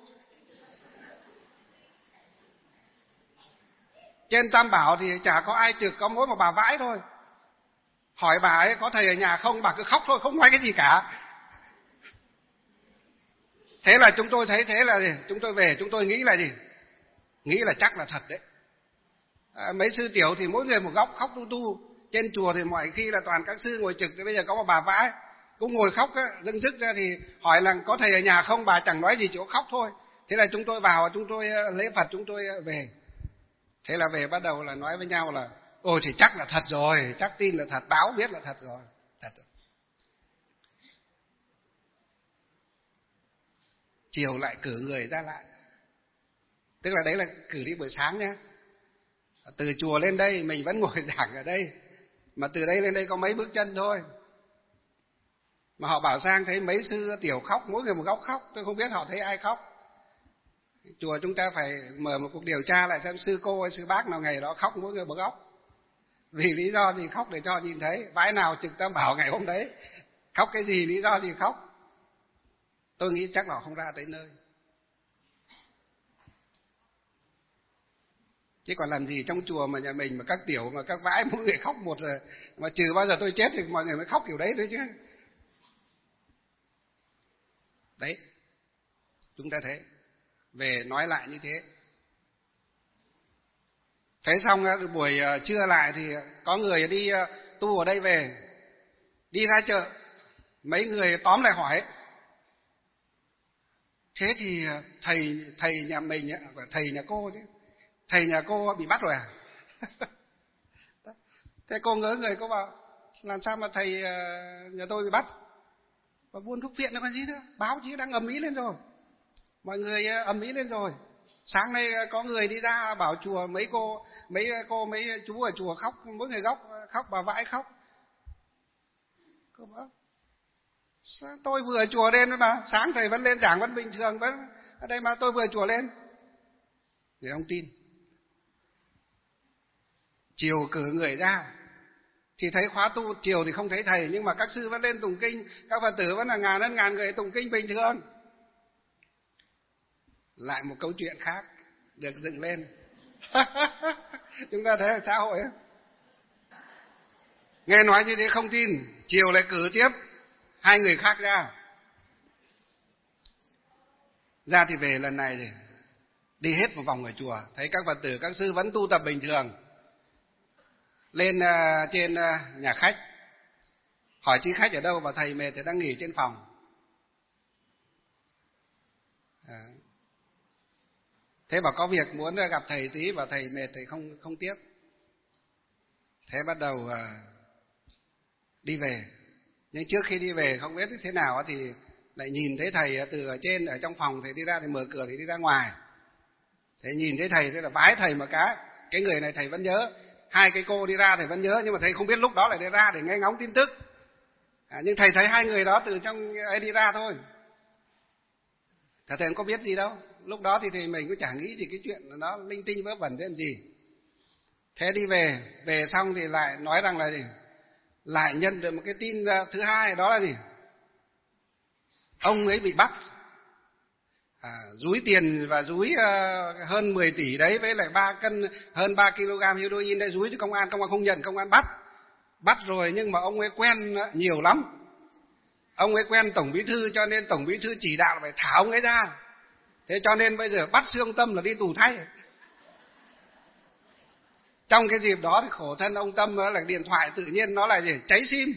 Trên Tam Bảo thì chả có ai trực, có mỗi một bà Vãi thôi. Hỏi bà ấy có thầy ở nhà không, bà cứ khóc thôi, không nói cái gì cả. Thế là chúng tôi thấy thế là gì? Chúng tôi về chúng tôi nghĩ là gì? Nghĩ là chắc là thật đấy. À, mấy sư tiểu thì mỗi người một góc khóc tu tu. Trên chùa thì mọi khi là toàn các sư ngồi trực, thì bây giờ có một bà Vãi cũng ngồi khóc á, dưng dứt ra thì hỏi là có thầy ở nhà không, bà chẳng nói gì, chỉ có khóc thôi. Thế là chúng tôi vào, chúng tôi lễ Phật, chúng tôi về. Thế là về bắt đầu là nói với nhau là ôi thì chắc là thật rồi, chắc tin là thật, báo biết là thật rồi, thật rồi. Chiều lại cử người ra lại, tức là đấy là cử đi buổi sáng nhá. Từ chùa lên đây mình vẫn ngồi giảng ở đây, mà từ đây lên đây có mấy bước chân thôi. Mà họ bảo sang thấy mấy sư tiểu khóc, mỗi người một góc khóc, tôi không biết họ thấy ai khóc. Chùa chúng ta phải mở một cuộc điều tra lại xem sư cô hay sư bác nào ngày đó khóc mỗi người một góc. Vì lý do gì khóc để cho nhìn thấy. Bãi nào trực Tam Bảo ngày hôm đấy khóc cái gì, lý do gì khóc. Tôi nghĩ chắc là không ra tới nơi. Chứ còn làm gì trong chùa mà nhà mình mà các tiểu mà các vãi mỗi người khóc một rồi. Mà trừ bao giờ tôi chết thì mọi người mới khóc kiểu đấy thôi chứ. Đấy, chúng ta thấy. Về nói lại như thế. Thế xong buổi trưa lại thì có người đi tu ở đây về, đi ra chợ, mấy người tóm lại hỏi. Thế thì thầy thầy nhà mình, thầy nhà cô chứ, thầy nhà cô bị bắt rồi à? Thế cô ngớ người, cô bảo làm sao mà thầy nhà tôi bị bắt? Và buôn thuốc viện nó còn gì nữa, báo chí đang ầm ĩ lên rồi, mọi người ầm ĩ lên rồi. Sáng nay có người đi ra bảo chùa, mấy cô mấy cô mấy chú ở chùa khóc, mỗi người góc khóc, bà Vãi khóc. Cô bảo tôi vừa chùa lên mà, sáng thầy vẫn lên giảng vẫn bình thường, vẫn ở đây mà tôi vừa chùa lên. Người ông tin. Chiều cử người ra thì thấy khóa tu, chiều thì không thấy thầy, nhưng mà các sư vẫn lên tụng kinh, các Phật tử vẫn là ngàn hơn ngàn người tụng kinh bình thường. Lại một câu chuyện khác được dựng lên. Chúng ta thấy là xã hội ấy. Nghe nói như thế không tin, chiều lại cử tiếp hai người khác ra. Ra thì về lần này thì đi hết một vòng ở chùa, thấy các Phật tử các sư vẫn tu tập bình thường. Lên uh, trên uh, nhà khách, hỏi chị khách ở đâu, và thầy mệt thì đang nghỉ trên phòng. À. Thế bảo có việc muốn gặp thầy tí, và thầy mệt thì không không tiếp. Thế bắt đầu uh, đi về. Nhưng trước khi đi về không biết thế nào thì lại nhìn thấy thầy từ ở trên, ở trong phòng thầy đi ra, thì mở cửa thì đi ra ngoài. Thế nhìn thấy thầy, thế là vái thầy một cái. Cái người này thầy vẫn nhớ. Hai cái cô đi ra thầy vẫn nhớ, nhưng mà thầy không biết lúc đó lại đi ra để nghe ngóng tin tức. À, nhưng thầy thấy hai người đó từ trong ấy đi ra thôi. Thật thầy không có biết gì đâu. Lúc đó thì, thì mình cũng chả nghĩ gì cái chuyện nó linh tinh vớ vẩn đến gì. Thế đi về, về xong thì lại nói rằng là gì? Lại nhận được một cái tin thứ hai, đó là gì? Ông ấy bị bắt. À, dúi tiền và dúi uh, hơn mười tỷ đấy, với lại ba cân, hơn ba ki lô gam heroin đấy, dúi cho công an, công an không nhận, công an bắt. Bắt rồi nhưng mà ông ấy quen nhiều lắm. Ông ấy quen Tổng Bí Thư, cho nên Tổng Bí Thư chỉ đạo là phải thả ông ấy ra. Thế cho nên bây giờ bắt xương Tâm là đi tù thay. Trong cái dịp đó thì khổ thân ông Tâm là điện thoại tự nhiên nó là gì? Cháy sim.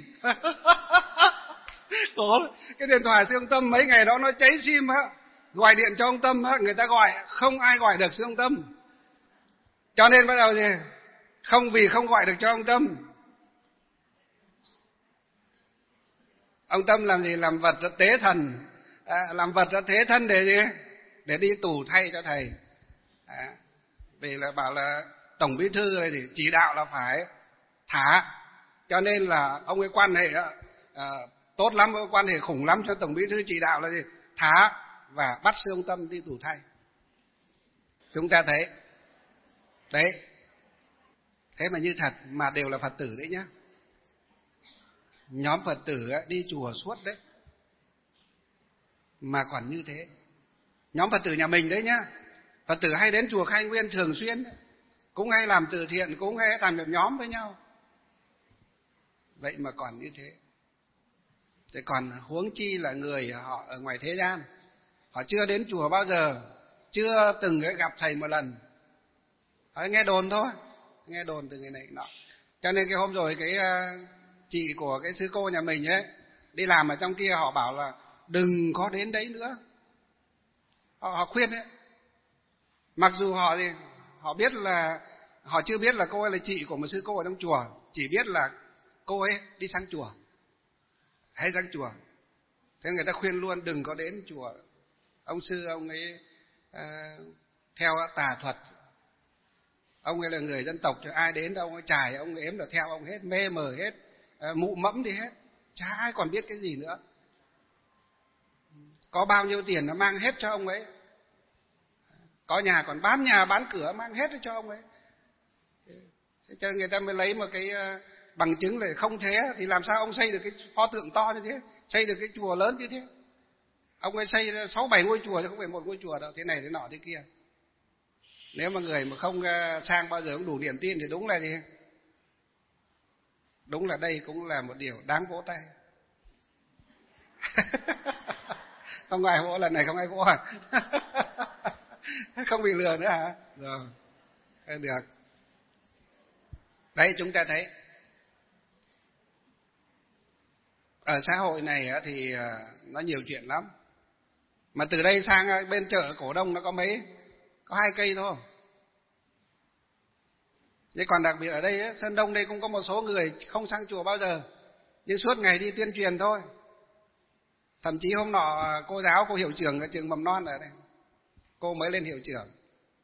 Khổ, cái điện thoại xương Tâm mấy ngày đó nó cháy sim á. Gọi điện cho ông Tâm á, người ta gọi không ai gọi được xương Tâm. Cho nên bắt đầu gì? Không vì không gọi được cho ông Tâm. Ông Tâm làm gì? Làm vật tế thần, à, làm vật thế thân để gì? Để đi tù thay cho thầy. À, vì là bảo là Tổng Bí Thư này thì chỉ đạo là phải thả, cho nên là ông ấy quan hệ à, tốt lắm, quan hệ khủng lắm, cho Tổng Bí Thư chỉ đạo là gì? Thả và bắt sư ông Tâm đi tù thay. Chúng ta thấy đấy, thế mà như thật, mà đều là Phật tử đấy nhá. Nhóm Phật tử đi chùa suốt đấy, mà còn như thế. Nhóm Phật tử nhà mình đấy nhá, Phật tử hay đến chùa Khai Nguyên thường xuyên, cũng hay làm từ thiện, cũng hay làm việc nhóm với nhau. Vậy mà còn như thế. Thế còn huống chi là người họ ở ngoài thế gian, họ chưa đến chùa bao giờ, chưa từng gặp thầy một lần, họ nghe đồn thôi, nghe đồn từ người này nọ. Cho nên cái hôm rồi cái chị của cái sư cô nhà mình ấy đi làm ở trong kia, họ bảo là đừng có đến đấy nữa. Họ, họ khuyên ấy. Mặc dù họ thì họ biết là họ chưa biết là cô ấy là chị của một sư cô ở trong chùa, chỉ biết là cô ấy đi sang chùa, hay sang chùa. Thế người ta khuyên luôn đừng có đến chùa. Ông sư ông ấy uh, theo tà thuật, ông ấy là người dân tộc, cho ai đến đâu ông ấy chài, ông ấy ếm là theo ông hết, mê mờ hết, uh, mụ mẫm đi hết, chả ai còn biết cái gì nữa. Có bao nhiêu tiền nó mang hết cho ông ấy, có nhà còn bán nhà bán cửa mang hết cho ông ấy. Thế cho người ta mới lấy một cái uh, bằng chứng là không thế thì làm sao ông xây được cái pho tượng to như thế, xây được cái chùa lớn như thế. Ông ấy xây sáu bảy ngôi chùa chứ không phải một ngôi chùa đâu, thế này thế nọ thế kia. Nếu mà người mà không sang bao giờ cũng đủ niềm tin thì đúng là gì? Đúng là đây cũng là một điều đáng vỗ tay. Không ai vỗ, lần này không ai vỗ à? Không bị lừa nữa hả? Rồi, được. Đấy, chúng ta thấy ở xã hội này thì nó nhiều chuyện lắm. Mà từ đây sang bên chợ Cổ Đông nó có mấy, có hai cây thôi. Thế còn đặc biệt ở đây ấy, Sơn Đông đây cũng có một số người không sang chùa bao giờ, nhưng suốt ngày đi tuyên truyền thôi. Thậm chí hôm nọ cô giáo, cô hiệu trưởng ở trường mầm non ở đây, cô mới lên hiệu trưởng,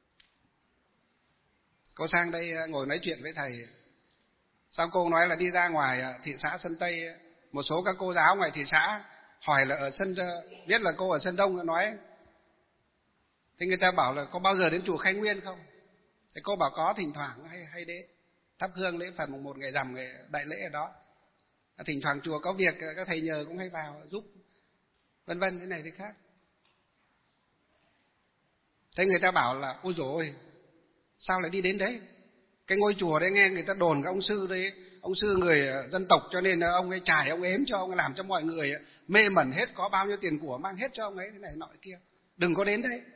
cô sang đây ngồi nói chuyện với thầy. Sau cô nói là đi ra ngoài thị xã Sơn Tây, một số các cô giáo ngoài thị xã hỏi là ở sân, biết là cô ở Sơn Đông, nói thì người ta bảo là có bao giờ đến chùa Khai Nguyên không? Thì cô bảo có, thỉnh thoảng hay hay đến thắp hương lễ Phật mùng một ngày rằm, ngày đại lễ ở đó. Thỉnh thoảng chùa có việc các thầy nhờ cũng hay vào giúp, vân vân thế này thế khác. Thế người ta bảo là ôi dồi ôi, sao lại đi đến đấy? Cái ngôi chùa đấy nghe người ta đồn cái ông sư đấy, ông sư người dân tộc, cho nên ông ấy chài, ông ấy ếm cho, ông ấy làm cho mọi người mê mẩn hết, có bao nhiêu tiền của mang hết cho ông ấy, thế này nọ kia. Đừng có đến đấy.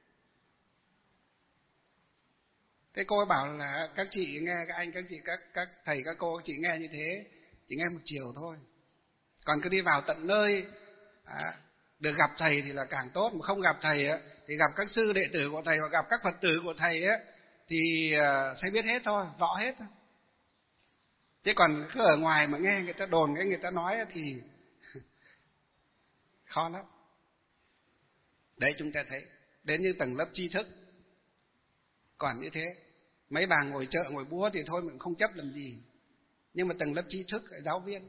Thế cô ấy bảo là các chị nghe, các anh, các chị, các các thầy, các cô, các chị nghe như thế, chỉ nghe một chiều thôi. Còn cứ đi vào tận nơi, à, được gặp thầy thì là càng tốt, mà không gặp thầy á, thì gặp các sư đệ tử của thầy hoặc gặp các Phật tử của thầy á, thì sẽ biết hết thôi, rõ hết thôi. Thế còn cứ ở ngoài mà nghe người ta đồn, cái người ta nói thì khó lắm. Đấy, chúng ta thấy đến những tầng lớp tri thức còn như thế. Mấy bà ngồi chợ ngồi búa thì thôi mình không chấp làm gì, nhưng mà tầng lớp tri thức, giáo viên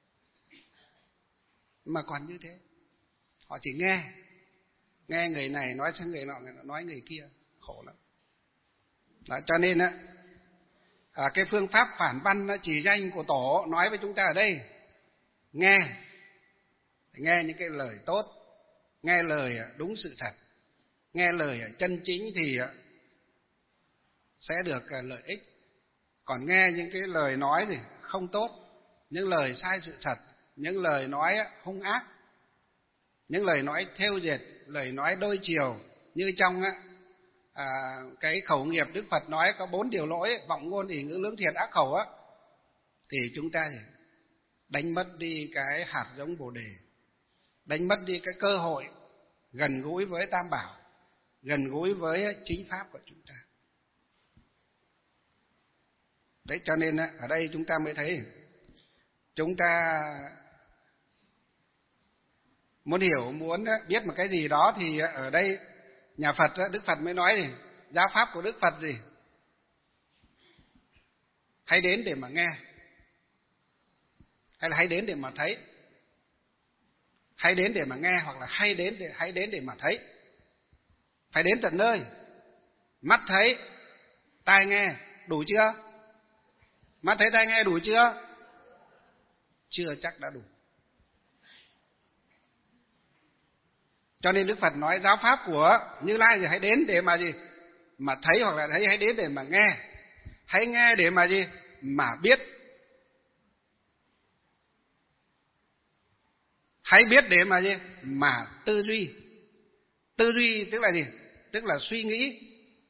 mà còn như thế. Họ chỉ nghe, nghe người này nói sang người nọ, người nọ nói người kia, khổ lắm. Đó, cho nên á, à, cái phương pháp phản văn chỉ danh của Tổ nói với chúng ta ở đây, nghe, nghe những cái lời tốt, nghe lời đúng sự thật, nghe lời chân chính thì sẽ được lợi ích. Còn nghe những cái lời nói gì không tốt, những lời sai sự thật, những lời nói hung ác, những lời nói thêu dệt, lời nói đôi chiều, như trong à, cái khẩu nghiệp Đức Phật nói có bốn điều lỗi, vọng ngôn ỷ ngữ lưỡng thiệt ác khẩu á, thì chúng ta đánh mất đi cái hạt giống Bồ Đề, đánh mất đi cái cơ hội gần gũi với Tam Bảo, gần gũi với chính pháp của chúng ta. Đấy, cho nên ở đây chúng ta mới thấy chúng ta muốn hiểu, muốn biết một cái gì đó thì ở đây nhà Phật, Đức Phật mới nói gì? Giáo pháp của Đức Phật gì? Hãy đến để mà nghe, hay là hãy đến để mà thấy? Hãy đến để mà nghe, hoặc là hãy đến để hãy đến để mà thấy. Phải đến tận nơi. Mắt thấy, tai nghe, đủ chưa? Mắt thấy, tai nghe đủ chưa? Chưa chắc đã đủ. Cho nên Đức Phật nói giáo pháp của Như Lai thì hãy đến để mà gì? Mà thấy, hoặc là hãy hãy đến để mà nghe. Hãy nghe để mà gì? Mà biết. Hãy biết để mà gì? Mà tư duy. Tư duy tức là gì? Tức là suy nghĩ.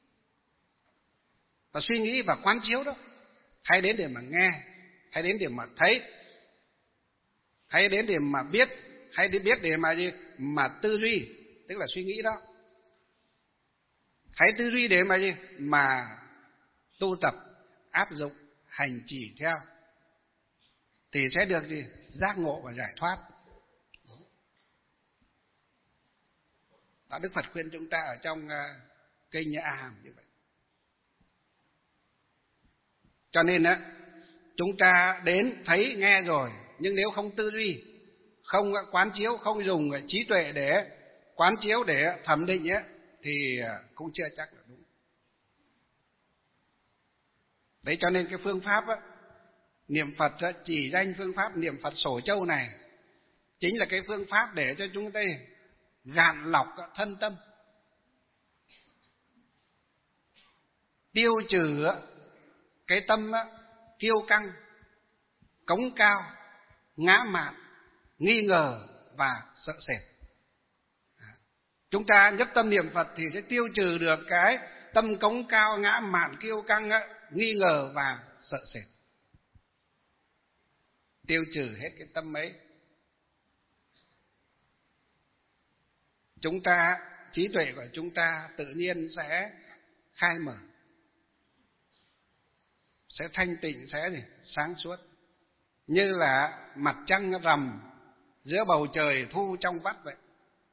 Và suy nghĩ và quán chiếu đó. Hãy đến để mà nghe. Hãy đến để mà thấy. Hãy đến để mà biết. Hãy đến biết để mà gì? Mà tư duy. Tức là suy nghĩ đó. Hãy tư duy để mà gì? Mà tu tập, áp dụng, hành trì theo. Thì sẽ được gì? Giác ngộ và giải thoát. Đó, Đức Phật khuyên chúng ta ở trong uh, kinh A Hàm như vậy. Cho nên á, chúng ta đến thấy nghe rồi, nhưng nếu không tư duy, không quán chiếu, không dùng trí tuệ để quán chiếu để thẩm định ấy, thì cũng chưa chắc là đúng. Đấy, cho nên cái phương pháp á, niệm Phật á, chỉ danh phương pháp niệm Phật Sổ Châu này chính là cái phương pháp để cho chúng ta gạn lọc thân tâm, tiêu trừ cái tâm kiêu căng, cống cao, ngã mạn, nghi ngờ và sợ sệt. Chúng ta nhất tâm niệm Phật thì sẽ tiêu trừ được cái tâm cống cao, ngã mạn, kiêu căng, nghi ngờ và sợ sệt. Tiêu trừ hết cái tâm ấy. Chúng ta, trí tuệ của chúng ta tự nhiên sẽ khai mở, sẽ thanh tịnh, sẽ gì? Sáng suốt. Như là mặt trăng rằm giữa bầu trời thu trong vắt vậy.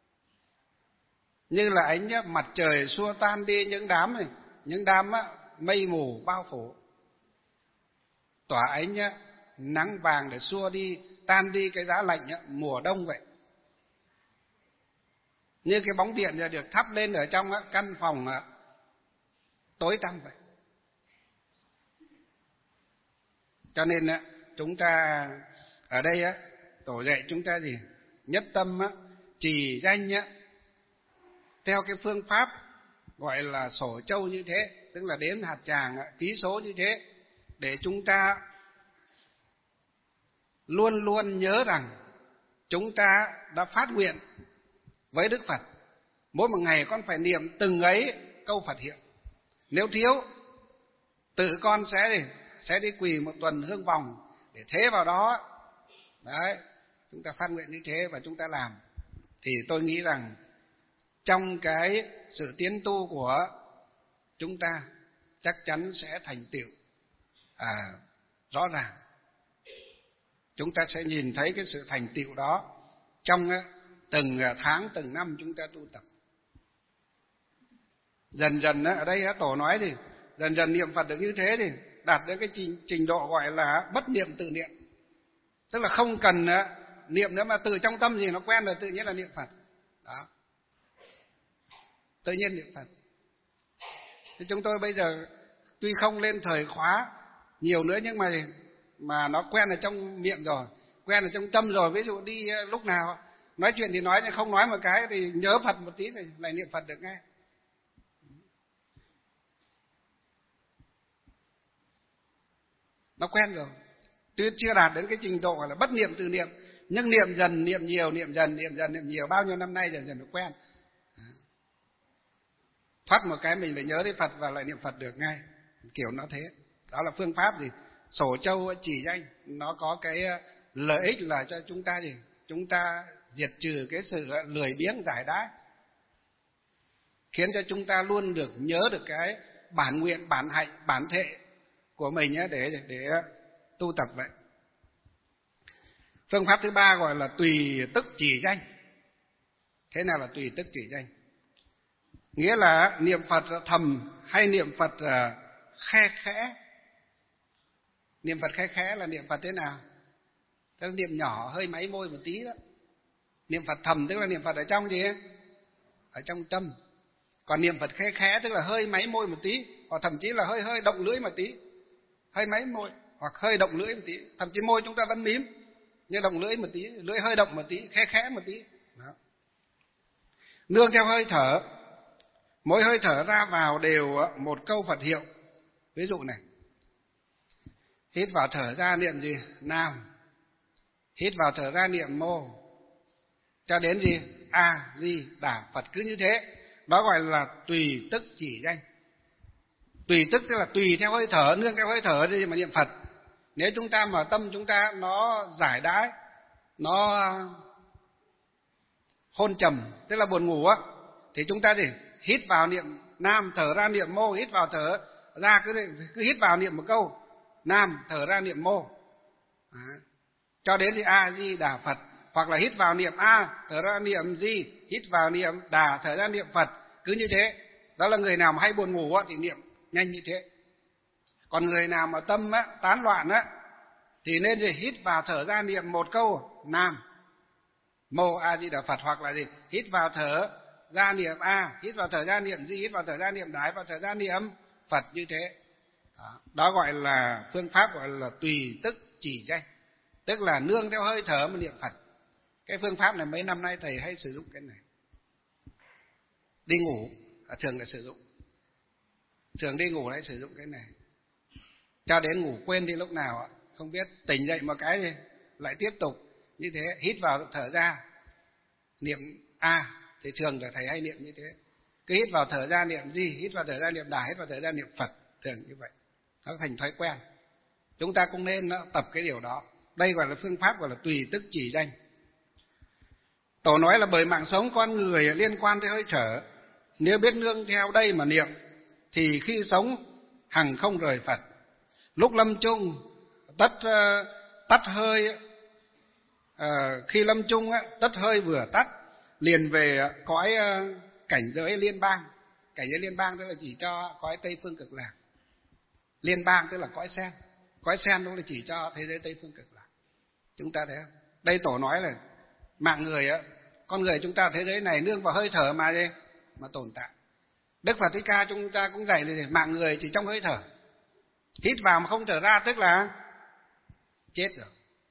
Như là ánh mặt trời xua tan đi những đám này, những đám mây mù bao phủ, tỏa ánh nắng vàng để xua đi, tan đi cái giá lạnh mùa đông vậy. Như cái bóng điện được thắp lên ở trong căn phòng tối tăm vậy. Cho nên chúng ta ở đây tổ dạy chúng ta gì? Nhất tâm trì danh theo cái phương pháp gọi là Sổ Châu như thế, tức là đếm hạt tràng ký số như thế, để chúng ta luôn luôn nhớ rằng chúng ta đã phát nguyện với Đức Phật, mỗi một ngày con phải niệm từng ấy câu Phật hiệu. Nếu thiếu, tự con sẽ đi, sẽ đi quỳ một tuần hương vòng để thế vào đó. Đấy, chúng ta phát nguyện như thế và chúng ta làm. Thì tôi nghĩ rằng trong cái sự tiến tu của chúng ta chắc chắn sẽ thành tựu à, rõ ràng. Chúng ta sẽ nhìn thấy cái sự thành tựu đó trong từng tháng, từng năm chúng ta tu tập. Dần dần ở đây tổ nói thì dần dần niệm Phật được như thế thì đạt đến cái trình, trình độ gọi là bất niệm tự niệm. Tức là không cần niệm nữa mà từ trong tâm gì nó quen rồi tự nhiên là niệm Phật. Đó. Tự nhiên niệm Phật. Thì chúng tôi bây giờ tuy không lên thời khóa nhiều nữa nhưng mà mà nó quen ở trong miệng rồi, quen ở trong tâm rồi. Ví dụ đi lúc nào nói chuyện thì nói, nhưng không nói một cái thì nhớ Phật một tí thì lại niệm Phật được ngay. Nó quen rồi. Tuy chưa đạt đến cái trình độ gọi là bất niệm tự niệm, nhưng niệm dần, niệm nhiều, niệm dần, niệm dần, niệm nhiều, bao nhiêu năm nay dần dần nó quen. Thoát một cái mình lại nhớ đến Phật và lại niệm Phật được ngay. Kiểu nó thế. Đó là phương pháp gì? Sổ Châu chỉ danh. Nó có cái lợi ích là cho chúng ta gì? Chúng ta diệt trừ cái sự lười biếng giải đãi, khiến cho chúng ta luôn được nhớ được cái bản nguyện, bản hạnh, bản thệ của mình để, để, để tu tập vậy. Phương pháp thứ ba gọi là tùy tức chỉ danh. Thế nào là tùy tức chỉ danh? Nghĩa là niệm Phật thầm hay niệm Phật khe khẽ. Niệm Phật khe khẽ là niệm Phật thế nào? Tức là niệm nhỏ hơi máy môi một tí đó. Niệm Phật thầm tức là niệm Phật ở trong gì ấy? Ở trong tâm. Còn niệm Phật khe khẽ tức là hơi máy môi một tí, hoặc thậm chí là hơi hơi động lưỡi một tí. Hơi máy môi hoặc hơi động lưỡi một tí, thậm chí môi chúng ta vẫn mím nhưng động lưỡi một tí, lưỡi hơi động một tí, khe khẽ một tí. Đó. Nương theo hơi thở, mỗi hơi thở ra vào đều một câu Phật hiệu. Ví dụ này, hít vào thở ra niệm gì? Nam. Hít vào thở ra niệm Mô, cho đến gì? A Di Đà Phật. Cứ như thế, đó gọi là tùy tức chỉ danh. Tùy tức tức là tùy theo hơi thở, nương theo hơi thở đi mà niệm Phật. Nếu chúng ta mà tâm chúng ta nó giải đãi, nó hôn trầm, tức là buồn ngủ á, thì chúng ta thì hít vào niệm Nam, thở ra niệm Mô, hít vào thở ra cứ cứ hít vào niệm một câu Nam, thở ra niệm Mô, à, cho đến thì A Di Đà Phật. Hoặc là hít vào niệm A, thở ra niệm Di, hít vào niệm Đà, thở ra niệm Phật. Cứ như thế. Đó là người nào mà hay buồn ngủ á, thì niệm nhanh như thế. Còn người nào mà tâm á, tán loạn á, thì nên gì? Hít vào thở ra niệm một câu Nam Mô A Di Đà Phật. Hoặc là gì? Hít vào thở ra niệm A, hít vào thở ra niệm Di, hít vào thở ra niệm Đà, hít vào thở ra niệm Phật, như thế. Đó, đó gọi là phương pháp gọi là tùy tức chỉ danh, tức là nương theo hơi thở mà niệm Phật. Cái phương pháp này mấy năm nay thầy hay sử dụng cái này. Đi ngủ thường là sử dụng, thường đi ngủ hay sử dụng cái này, cho đến ngủ quên đi lúc nào không biết, tỉnh dậy một cái thì lại tiếp tục như thế. Hít vào thở ra niệm A thì thường là thầy hay niệm như thế. Cứ hít vào thở ra niệm Di, hít vào thở ra niệm Đà, hít vào thở ra niệm Phật, thường như vậy. Nó thành thói quen. Chúng ta cũng nên tập cái điều đó. Đây gọi là phương pháp gọi là tùy tức chỉ danh. Tổ nói là bởi mạng sống con người liên quan tới hơi thở, nếu biết nương theo đây mà niệm, thì khi sống hằng không rời Phật. Lúc lâm chung tất uh, tắt hơi, uh, khi lâm chung uh, tất hơi vừa tắt, liền về cõi uh, cảnh giới liên bang. Cảnh giới liên bang tức là chỉ cho cõi Tây Phương Cực Lạc. Liên bang tức là cõi sen. Cõi sen đúng là chỉ cho thế giới Tây Phương Cực Lạc. Chúng ta thấy không? Đây tổ nói là mạng người á, con người chúng ta thế giới này nương vào hơi thở mà đi, mà tồn tại. Đức Phật Thích Ca chúng ta cũng dạy là mạng người chỉ trong hơi thở. Hít vào mà không thở ra tức là chết rồi.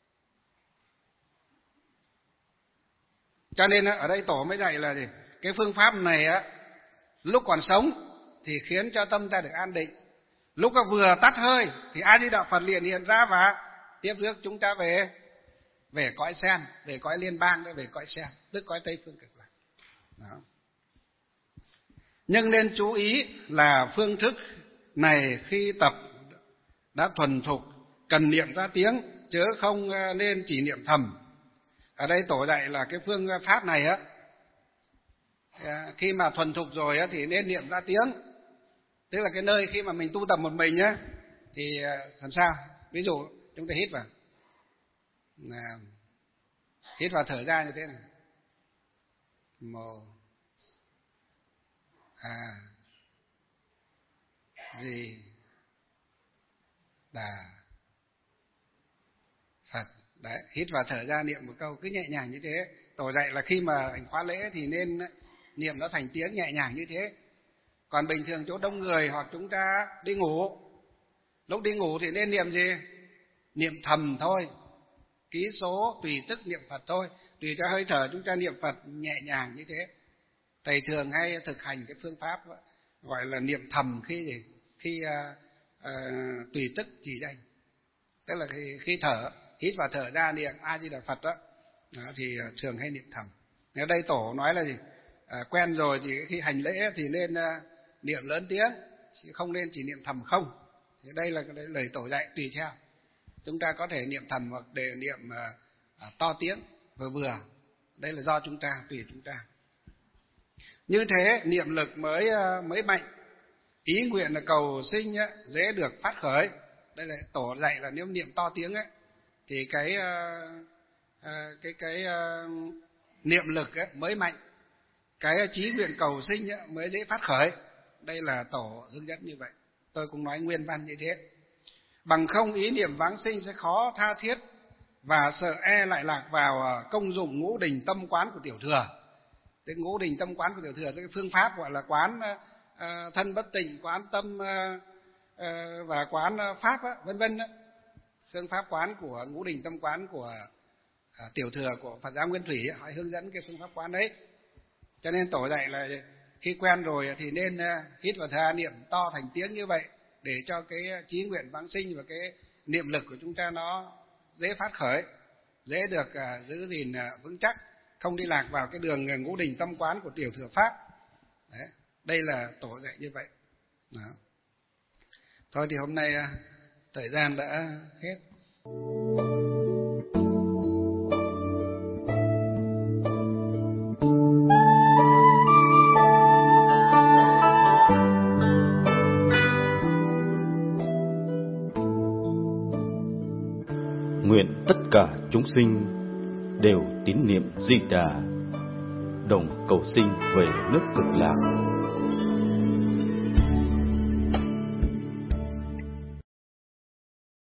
Cho nên ở đây tổ mới dạy là gì? Cái phương pháp này á, lúc còn sống thì khiến cho tâm ta được an định. Lúc nó vừa tắt hơi thì A Di Đà Phật liền hiện ra và tiếp rước chúng ta về về cõi sen, về cõi liên bang, về cõi sen, tức cõi Tây Phương Cực Lạc. Đó. Nhưng nên chú ý là phương thức này khi tập đã thuần thục cần niệm ra tiếng, chứ không nên chỉ niệm thầm. Ở đây tổ dạy là cái phương pháp này á, khi mà thuần thục rồi á thì nên niệm ra tiếng. Tức là cái nơi khi mà mình tu tập một mình á thì làm sao? Ví dụ chúng ta hít vào, là hít vào thở ra như thế này. Mô A Di Đà Phật. Đấy, hít vào thở ra niệm một câu cứ nhẹ nhàng như thế. Tổ dạy là khi mà hành khóa lễ thì nên niệm nó thành tiếng nhẹ nhàng như thế. Còn bình thường chỗ đông người hoặc chúng ta đi ngủ, lúc đi ngủ thì nên niệm gì? Niệm thầm thôi, ký số tùy tức niệm Phật thôi, tùy theo hơi thở chúng ta niệm Phật nhẹ nhàng như thế. Thầy thường hay thực hành cái phương pháp gọi là niệm thầm khi gì? Khi uh, uh, tùy tức chỉ danh, tức là khi, khi thở, hít vào thở ra niệm A Di Đà Phật đó, đó thì uh, thường hay niệm thầm. Nếu đây tổ nói là gì? Uh, quen rồi thì khi hành lễ thì nên uh, niệm lớn tiếng, chứ không nên chỉ niệm thầm không. Thì đây là cái lời tổ dạy, tùy theo. Chúng ta có thể niệm thầm hoặc để niệm uh, uh, to tiếng vừa vừa. Đây là do chúng ta, tùy chúng ta. Như thế niệm lực mới uh, mới mạnh. Ý nguyện là cầu sinh uh, dễ được phát khởi. Đây là tổ dạy là nếu niệm to tiếng ấy, thì cái uh, uh, cái cái uh, niệm lực ấy mới mạnh. Cái chí nguyện cầu sinh ấy mới dễ phát khởi. Đây là tổ hướng dẫn như vậy. Tôi cũng nói nguyên văn như thế. Bằng không ý niệm vãng sinh sẽ khó tha thiết và sợ e lại lạc vào công dụng ngũ đình tâm quán của tiểu thừa. Cái ngũ đình tâm quán của tiểu thừa, cái phương pháp gọi là quán uh, thân bất tịnh, quán tâm uh, uh, và quán pháp uh, vân vân. Phương pháp quán của ngũ đình tâm quán của uh, tiểu thừa của Phật giáo Nguyên Thủy, họ hướng dẫn cái phương pháp quán đấy. Cho nên Tổ dạy là khi quen rồi thì nên hít vào thở niệm to thành tiếng như vậy, để cho cái chí nguyện vãng sinh và cái niệm lực của chúng ta nó dễ phát khởi, dễ được giữ gìn vững chắc, không đi lạc vào cái đường ngũ đình tâm quán của tiểu thừa pháp. Đấy, đây là Tổ dạy như vậy. Đó. Thôi thì hôm nay thời gian đã hết. Nguyện tất cả chúng sinh đều tín niệm Di Đà, đồng cầu sinh về nước Cực Lạc.